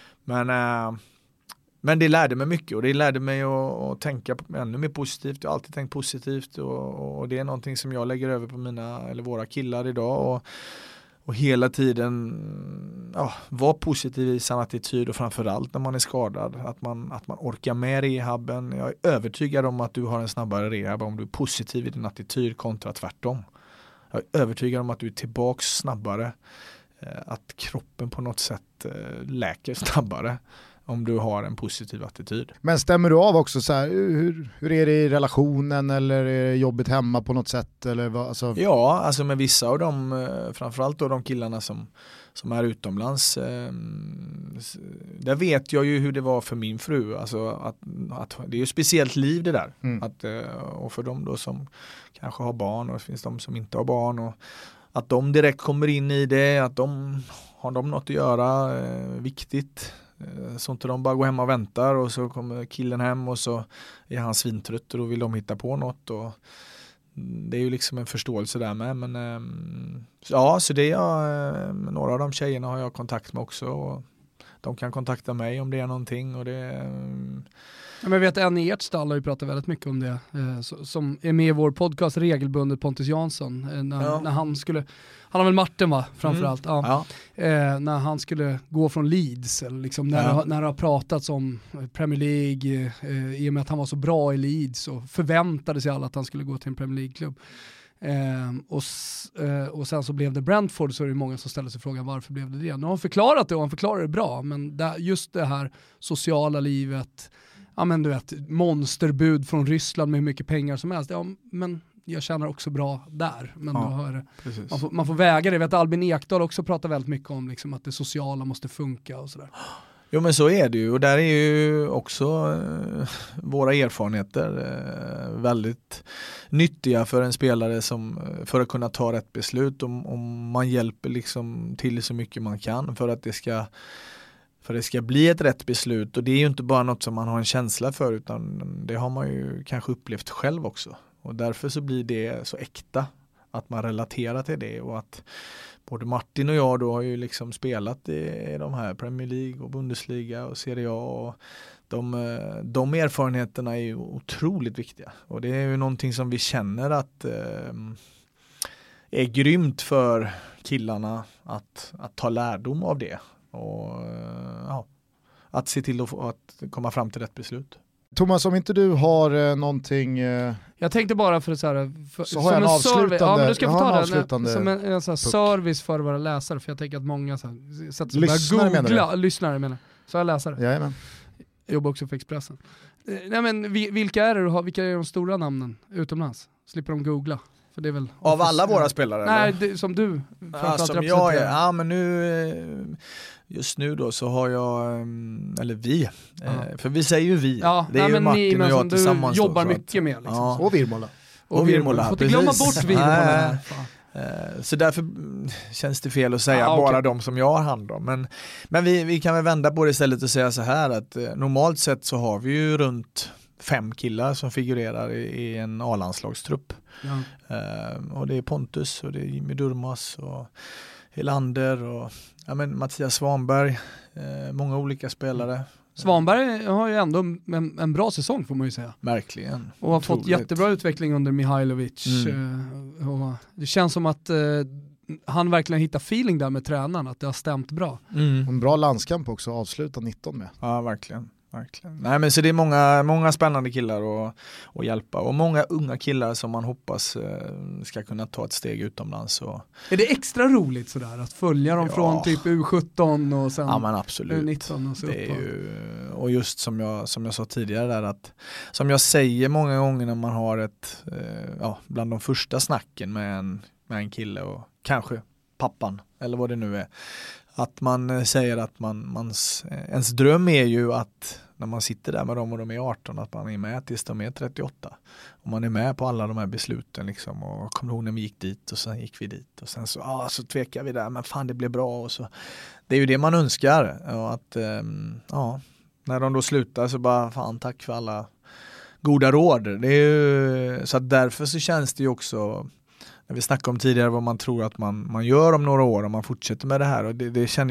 Men det lärde mig mycket och det lärde mig att tänka ännu mer positivt. Jag har alltid tänkt positivt och det är någonting som jag lägger över på våra killar idag och hela tiden vara positiv i sin attityd och framförallt när man är skadad. Att man orkar med rehaben. Jag är övertygad om att du har en snabbare rehab om du är positiv i din attityd kontra tvärtom. Jag är övertygad om att du är tillbaka snabbare. Att kroppen på något sätt läker snabbare om du har en positiv attityd. Men stämmer du av också så här, hur är det i relationen eller är det jobbigt hemma på något sätt? Eller vad, alltså? Ja, alltså med vissa av dem, framförallt då de killarna som är utomlands, där vet jag ju hur det var för min fru. Alltså att det är ju ett speciellt liv det där. Och för dem då som kanske har barn och det finns de som inte har barn och att de direkt kommer in i det, att har de något att göra, viktigt. Så inte de bara går hem och väntar och så kommer killen hem och så är han svintrött och då vill de hitta på något och det är ju liksom en förståelse där med, men så det är några av de tjejerna har jag kontakt med också och de kan kontakta mig om det är någonting. Och det, men jag vet en i ert stall har ju pratat väldigt mycket om det, som är med i vår podcast regelbundet, Pontus Jansson, när han skulle, han har väl Martin va, framförallt, när han skulle gå från Leeds, eller liksom, när det har pratats om Premier League, i och med att han var så bra i Leeds och förväntade sig alla att han skulle gå till en Premier League-klubb. Och sen så blev det Brentford, så är det många som ställer sig frågan varför blev det det. Nu har han förklarat det och han förklarar det bra, men just det här sociala livet, ja men du vet, monsterbud från Ryssland med hur mycket pengar som helst, ja men jag känner också bra där, men man får väga det. Jag vet att Albin Ekdal också pratar väldigt mycket om liksom, att det sociala måste funka och sådär. Jo men så är det ju, och där är ju också våra erfarenheter väldigt nyttiga för en spelare för att kunna ta rätt beslut, om man hjälper liksom till så mycket man kan för att det ska bli ett rätt beslut. Och det är ju inte bara något som man har en känsla för, utan det har man ju kanske upplevt själv också. Och därför så blir det så äkta att man relaterar till det, och att både Martin och jag då har ju liksom spelat i de här Premier League och Bundesliga och Serie A, och de erfarenheterna är ju otroligt viktiga. Och det är ju någonting som vi känner att är grymt för killarna att ta lärdom av det. Och att se till att komma fram till rätt beslut. Thomas, om inte du har någonting... Jag tänkte bara för så har jag en avslutande... Ja, men du ska få ta avslutande som en så här service för våra läsare, för jag tänker att många så här, sätter sig lyssnare menar. Så jag läsare. Jajamän. Jag jobbar också för Expressen. Nej, men vilka är det du har? Vilka är de stora namnen utomlands? Slipper de googla? För det är väl av alla våra spelare? Nej, som du som jag är. Ja, men nu just nu då så har jag, eller vi, för vi säger ju vi. Ja, det är ju Martin och jag tillsammans. Du jobbar mycket med liksom. Ja. Och Virmola. Och Virmola. Får inte glömma bort Virmola. Så därför känns det fel att säga bara de som jag har hand om. Men vi kan väl vända på det istället och säga så här, att normalt sett så har vi ju runt 5 killar som figurerar i en A-landslagstrupp. Ja. Och det är Pontus och det är Jimmy Durmaz och Helander och Mattias Svanberg, många olika spelare. Svanberg har ju ändå en bra säsong, får man ju säga. Verkligen. Och har fått jättebra utveckling under Mihailovic. Och det känns som att han verkligen hittar feeling där med tränaren, att det har stämt bra. En bra landskamp också, avsluta 19 med. Ja, verkligen. Nej, men så det är många spännande killar att hjälpa, och många unga killar som man hoppas ska kunna ta ett steg utomlands. Är det extra roligt sådär att följa dem från typ U17 och sen U19 och så det är ju, och just som jag sa tidigare där, att som jag säger många gånger när man har ett bland de första snacken med en kille och kanske pappan eller vad det nu är, att man säger att ens dröm är ju att när man sitter där med dem och de är 18, att man är med tills de är 38. Och man är med på alla de här besluten liksom, och kommer ihåg när vi gick dit och sen gick vi dit och sen så tvekar vi där, men fan det blev bra, och så. Det är ju det man önskar, och att när de då slutar så bara fan tack för alla goda råd. Det är ju, så att därför så känns det ju också, när vi snackade om tidigare vad man tror att man gör om några år om man fortsätter med det här, och det känner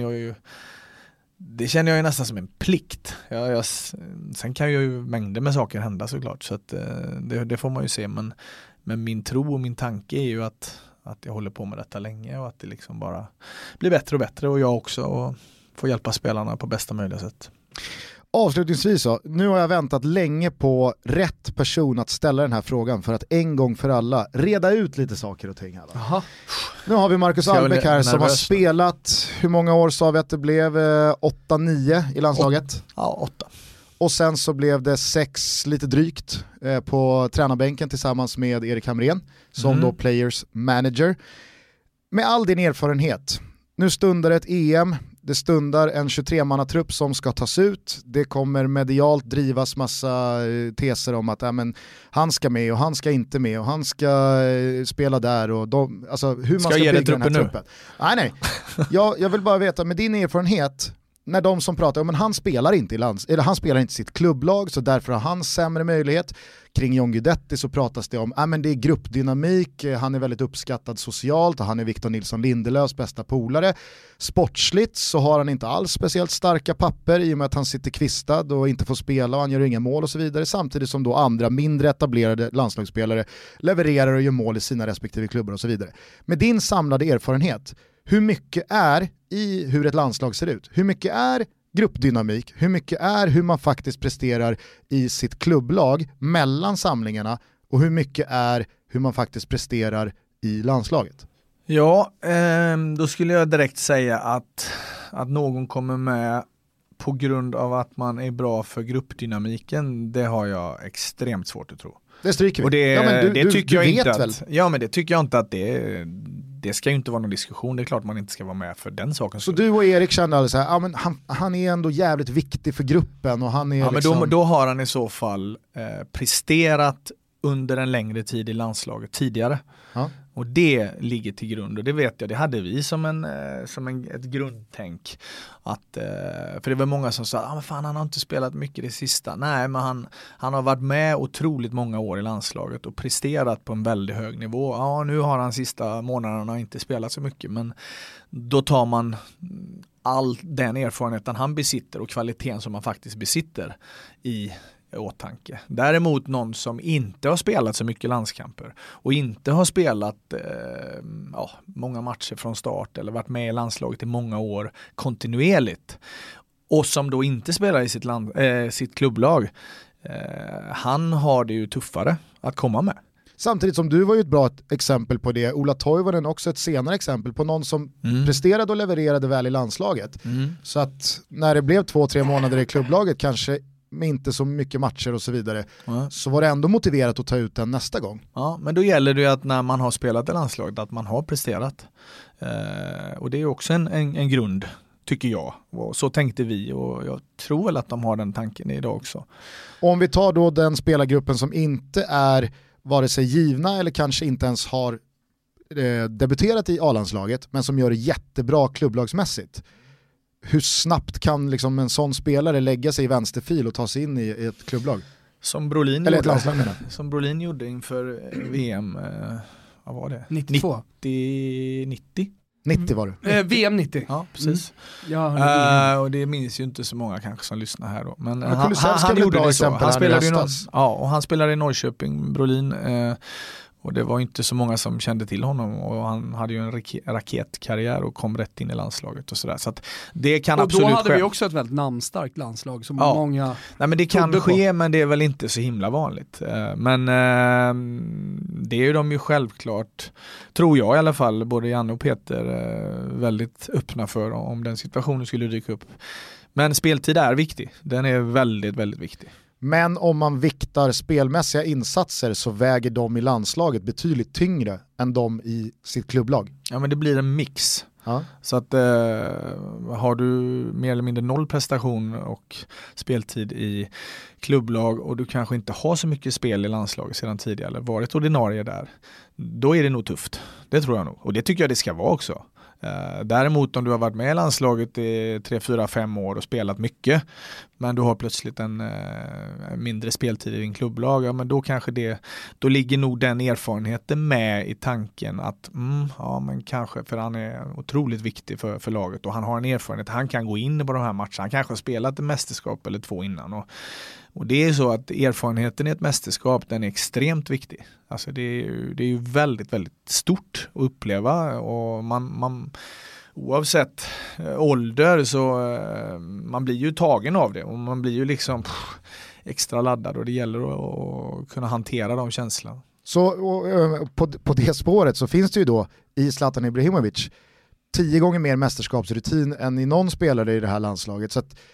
jag ju nästan som en plikt. Sen kan ju mängder med saker hända såklart, så att det får man ju se, men min tro och min tanke är ju att jag håller på med detta länge, och att det liksom bara blir bättre och bättre, och jag också, och får hjälpa spelarna på bästa möjliga sätt. Avslutningsvis så, nu har jag väntat länge på rätt person att ställa den här frågan för att en gång för alla reda ut lite saker och ting här. Aha. Nu har vi Marcus Albeck här som har spelat, hur många år sa vi att det blev? 8-9 i landslaget? 8. Och sen så blev det 6 lite drygt på tränarbänken tillsammans med Erik Hamrén som då players manager. Med all din erfarenhet, nu stundar ett EM, det stundar en 23-mannatrupp som ska tas ut. Det kommer medialt drivas massa teser om att han ska med och han ska inte med och han ska spela där. Och hur man ska bygga den här truppen. Nej. Jag vill bara veta, med din erfarenhet, när de som pratar, men han spelar inte sitt klubblag så därför har han sämre möjlighet. Kring John Guidetti så pratas det om men det är gruppdynamik, han är väldigt uppskattad socialt och han är Victor Nilsson Lindelöfs bästa polare. Sportsligt så har han inte alls speciellt starka papper i och med att han sitter kvistad och inte får spela och han gör inga mål och så vidare, samtidigt som då andra mindre etablerade landslagsspelare levererar och gör mål i sina respektive klubbar och så vidare. Med din samlade erfarenhet, hur mycket är i hur ett landslag ser ut? Hur mycket är gruppdynamik? Hur mycket är hur man faktiskt presterar i sitt klubblag mellan samlingarna och hur mycket är hur man faktiskt presterar i landslaget? Ja, då skulle jag direkt säga att någon kommer med på grund av att man är bra för gruppdynamiken, det har jag extremt svårt att tro. Det stryker vi. Och det tycker jag inte väl? Ja, men det tycker jag inte att det ska ju inte vara någon diskussion. Det är klart man inte ska vara med för den saken. Så du och Erik kände alltså så här, men han är ändå jävligt viktig för gruppen och han är liksom... men då har han i så fall presterat under en längre tid i landslaget tidigare. Ja. Och det ligger till grund, och det vet jag, det hade vi som ett grundtänk. För det var många som sa, men fan, han har inte spelat mycket det sista. Nej, men han har varit med otroligt många år i landslaget och presterat på en väldigt hög nivå. Ja, nu har han sista månaderna inte spelat så mycket, men då tar man all den erfarenheten han besitter och kvaliteten som han faktiskt besitter i åtanke. Däremot någon som inte har spelat så mycket landskamper och inte har spelat många matcher från start eller varit med i landslaget i många år kontinuerligt och som då inte spelar i sitt klubblag, han har det ju tuffare att komma med. Samtidigt som du var ju ett bra exempel på det. Ola Toivonen också ett senare exempel på någon som presterade och levererade väl i landslaget. Så att när det blev 2-3 månader i klubblaget, kanske med inte så mycket matcher och så vidare, så var det ändå motiverat att ta ut den nästa gång. Ja, men då gäller det ju att när man har spelat i landslaget att man har presterat. Och det är också en grund, tycker jag. Och så tänkte vi, och jag tror väl att de har den tanken idag också. Om vi tar då den spelargruppen som inte är vare sig givna eller kanske inte ens har debuterat i A-landslaget, men som gör det jättebra klubblagsmässigt. Hur snabbt kan liksom en sån spelare lägga sig i vänsterfil och ta sig in i ett klubblag? Som Brolin gjorde inför VM, vad var det? 92. 90 var det. VM 90. Ja, precis. Och det minns ju inte så många kanske som lyssnar här då. Men han gjorde det så. Han spelade i Norrköping, Brolin. Och det var inte så många som kände till honom, och han hade ju en raketkarriär och kom rätt in i landslaget och sådär. Så att det kan absolut ske. Och då hade vi också ett väldigt namnstarkt landslag som många... Nej, men det kan ske, men det är väl inte så himla vanligt. Men det är ju de ju självklart, tror jag i alla fall, både Janne och Peter väldigt öppna för om den situationen skulle dyka upp. Men speltid är viktig. Den är väldigt, väldigt viktig. Men om man viktar spelmässiga insatser så väger de i landslaget betydligt tyngre än de i sitt klubblag. Ja, men det blir en mix. Ja. Så att har du mer eller mindre noll prestation och speltid i klubblag och du kanske inte har så mycket spel i landslaget sedan tidigare eller varit ordinarie där, då är det nog tufft. Det tror jag nog. Och det tycker jag det ska vara också. Däremot om du har varit med i landslaget i 3-4-5 år och spelat mycket, men du har plötsligt en mindre speltid i din klubblag, ja, men då kanske då ligger nog den erfarenheten med i tanken att men kanske, för han är otroligt viktig för laget och han har en erfarenhet, han kan gå in på de här matcherna, han kanske har spelat ett mästerskap eller 2 innan, och det är så att erfarenheten i ett mästerskap, den är extremt viktig. Alltså det är ju väldigt, väldigt stort att uppleva, och man oavsett ålder så man blir ju tagen av det, och man blir ju liksom extra laddad, och det gäller att kunna hantera de känslorna. Så på det spåret så finns det ju då i Zlatan Ibrahimovic 10 gånger mer mästerskapsrutin än i någon spelare i det här landslaget, så att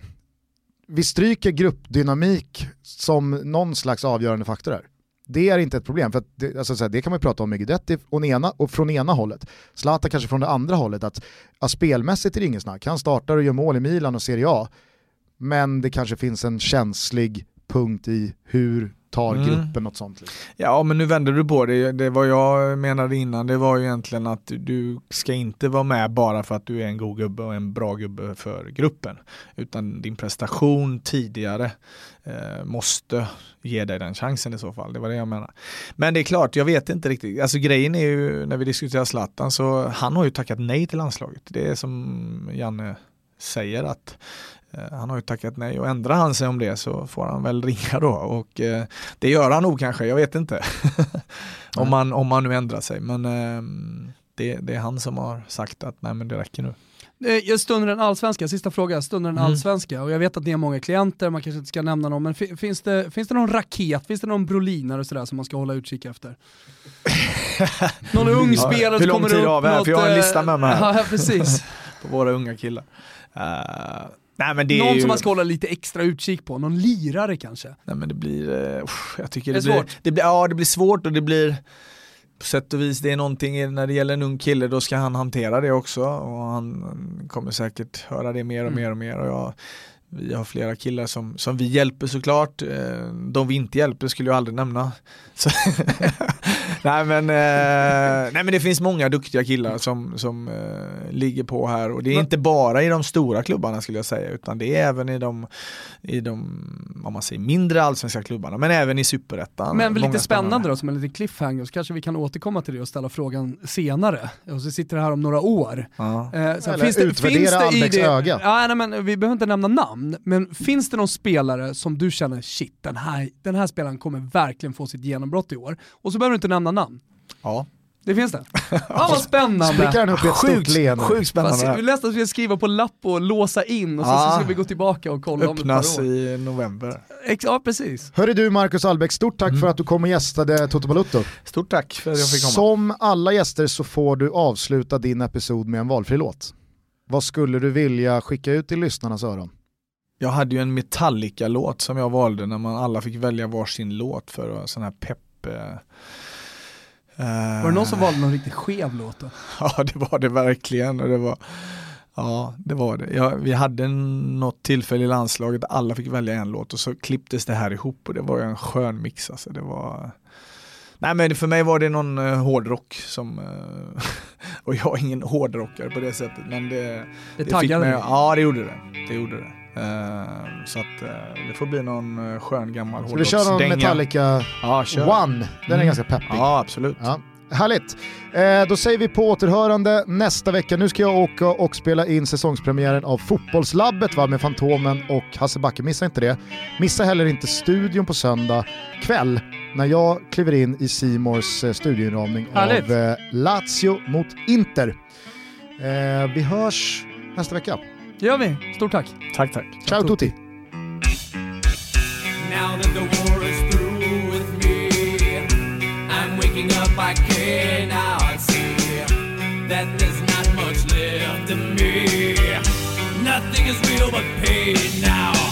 vi stryker gruppdynamik som någon slags avgörande faktor här. Det är inte ett problem, för att det kan man prata om med Guidetti och från ena hållet. Zlatan kanske från det andra hållet, att spelmässigt är det ingen snack. Han startar och gör mål i Milan och Serie A, men det kanske finns en känslig punkt i hur tar gruppen, något sånt. Liksom. Ja, men nu vänder du på det. Det var jag menade innan, det var ju egentligen att du ska inte vara med bara för att du är en god gubbe och en bra gubbe för gruppen. Utan din prestation tidigare måste ge dig den chansen i så fall. Det var det jag menar. Men det är klart, jag vet inte riktigt. Alltså grejen är ju, när vi diskuterar Zlatan, så han har ju tackat nej till landslaget. Det är som Janne säger, att han har ju tackat nej, och ändrar han sig om det så får han väl ringa då, och det gör han nog kanske, jag vet inte. om man nu ändrar sig, men det är han som har sagt att nej, men det räcker nu. Jag stunder den allsvenska, sista fråga, stunder den allsvenska, och jag vet att ni har många klienter, man kanske inte ska nämna någon, men finns det någon raket, finns det någon brolinare och sådär som man ska hålla utkik efter? Någon ung spelare som kommer upp? Hur lång tid av här? För jag har en lista med mig här. Ja, precis. På våra unga killar. Nej, men det någon är ju... som man ska hålla lite extra utkik på, någon lirare kanske? Nej, men det blir, jag tycker det blir svårt. Det blir svårt, och det blir på sätt och vis, det är någonting när det gäller en ung kille, då ska han hantera det också, och han kommer säkert höra det mer och mer och mer, och vi har flera killar som vi hjälper såklart. De vi inte hjälper skulle jag aldrig nämna. Så nej, men det finns många duktiga killar som ligger på här, och det är inte bara i de stora klubbarna skulle jag säga, utan det är även i de om man säger mindre allsvenska klubbarna, men även i Superettan. Men lite spännande då, som en liten cliffhanger, så kanske vi kan återkomma till det och ställa frågan senare. Och så sitter det här om några år. Ja. Finns det Albecks öga. Ja, nej, men vi behöver inte nämna namn, men finns det någon spelare som du känner, shit, den här spelaren kommer verkligen få sitt genombrott i år, och så behöver du inte nämna namn? Ja. Det finns det. Vad spännande. Spricker han upp i ett stort leende. Sjukt spännande. Vi läste att vi ska skriva på lapp och låsa in, och så ska vi gå tillbaka och kolla öppnas om ett par år. i november. Ja, precis. Hörru du, Marcus Albeck, stort tack för att du kom och gästade Toto Balutto. Stort tack för att jag fick komma. Som alla gäster så får du avsluta din episod med en valfri låt. Vad skulle du vilja skicka ut till lyssnarnas öron? Jag hade ju en Metallica-låt som jag valde när man alla fick välja varsin låt för sån här pepp. Var det någon som valde någon riktigt skev låt då? Ja, det var det verkligen. Och det var det. Vi hade något tillfälle i landslaget, alla fick välja en låt, och så klipptes det här ihop, och det var ju en skön mix. Alltså. Det var... Nej, men för mig var det någon hårdrock som... och jag är ingen hårdrockare på det sättet, men det fick mig... Ja, det gjorde det. Så att det får bli någon skön gammal hårdrocksdänga. Ska vi köra någon Metallica One? Den är ganska peppig. Ja, absolut. Ja. Härligt. Då säger vi på återhörande nästa vecka. Nu ska jag åka och spela in säsongspremiären av Fotbollslabbet med Fantomen och Hasse Backe. Missa inte det. Missa heller inte studion på söndag kväll när jag kliver in i C Mores studioinramning av Lazio mot Inter. Vi hörs nästa vecka. Det gör vi. Stort tack. Tack. Ciao tutti. Now that the war is through with me, I'm waking up, I cannot see that there's not much left of me. Nothing is real but pain now.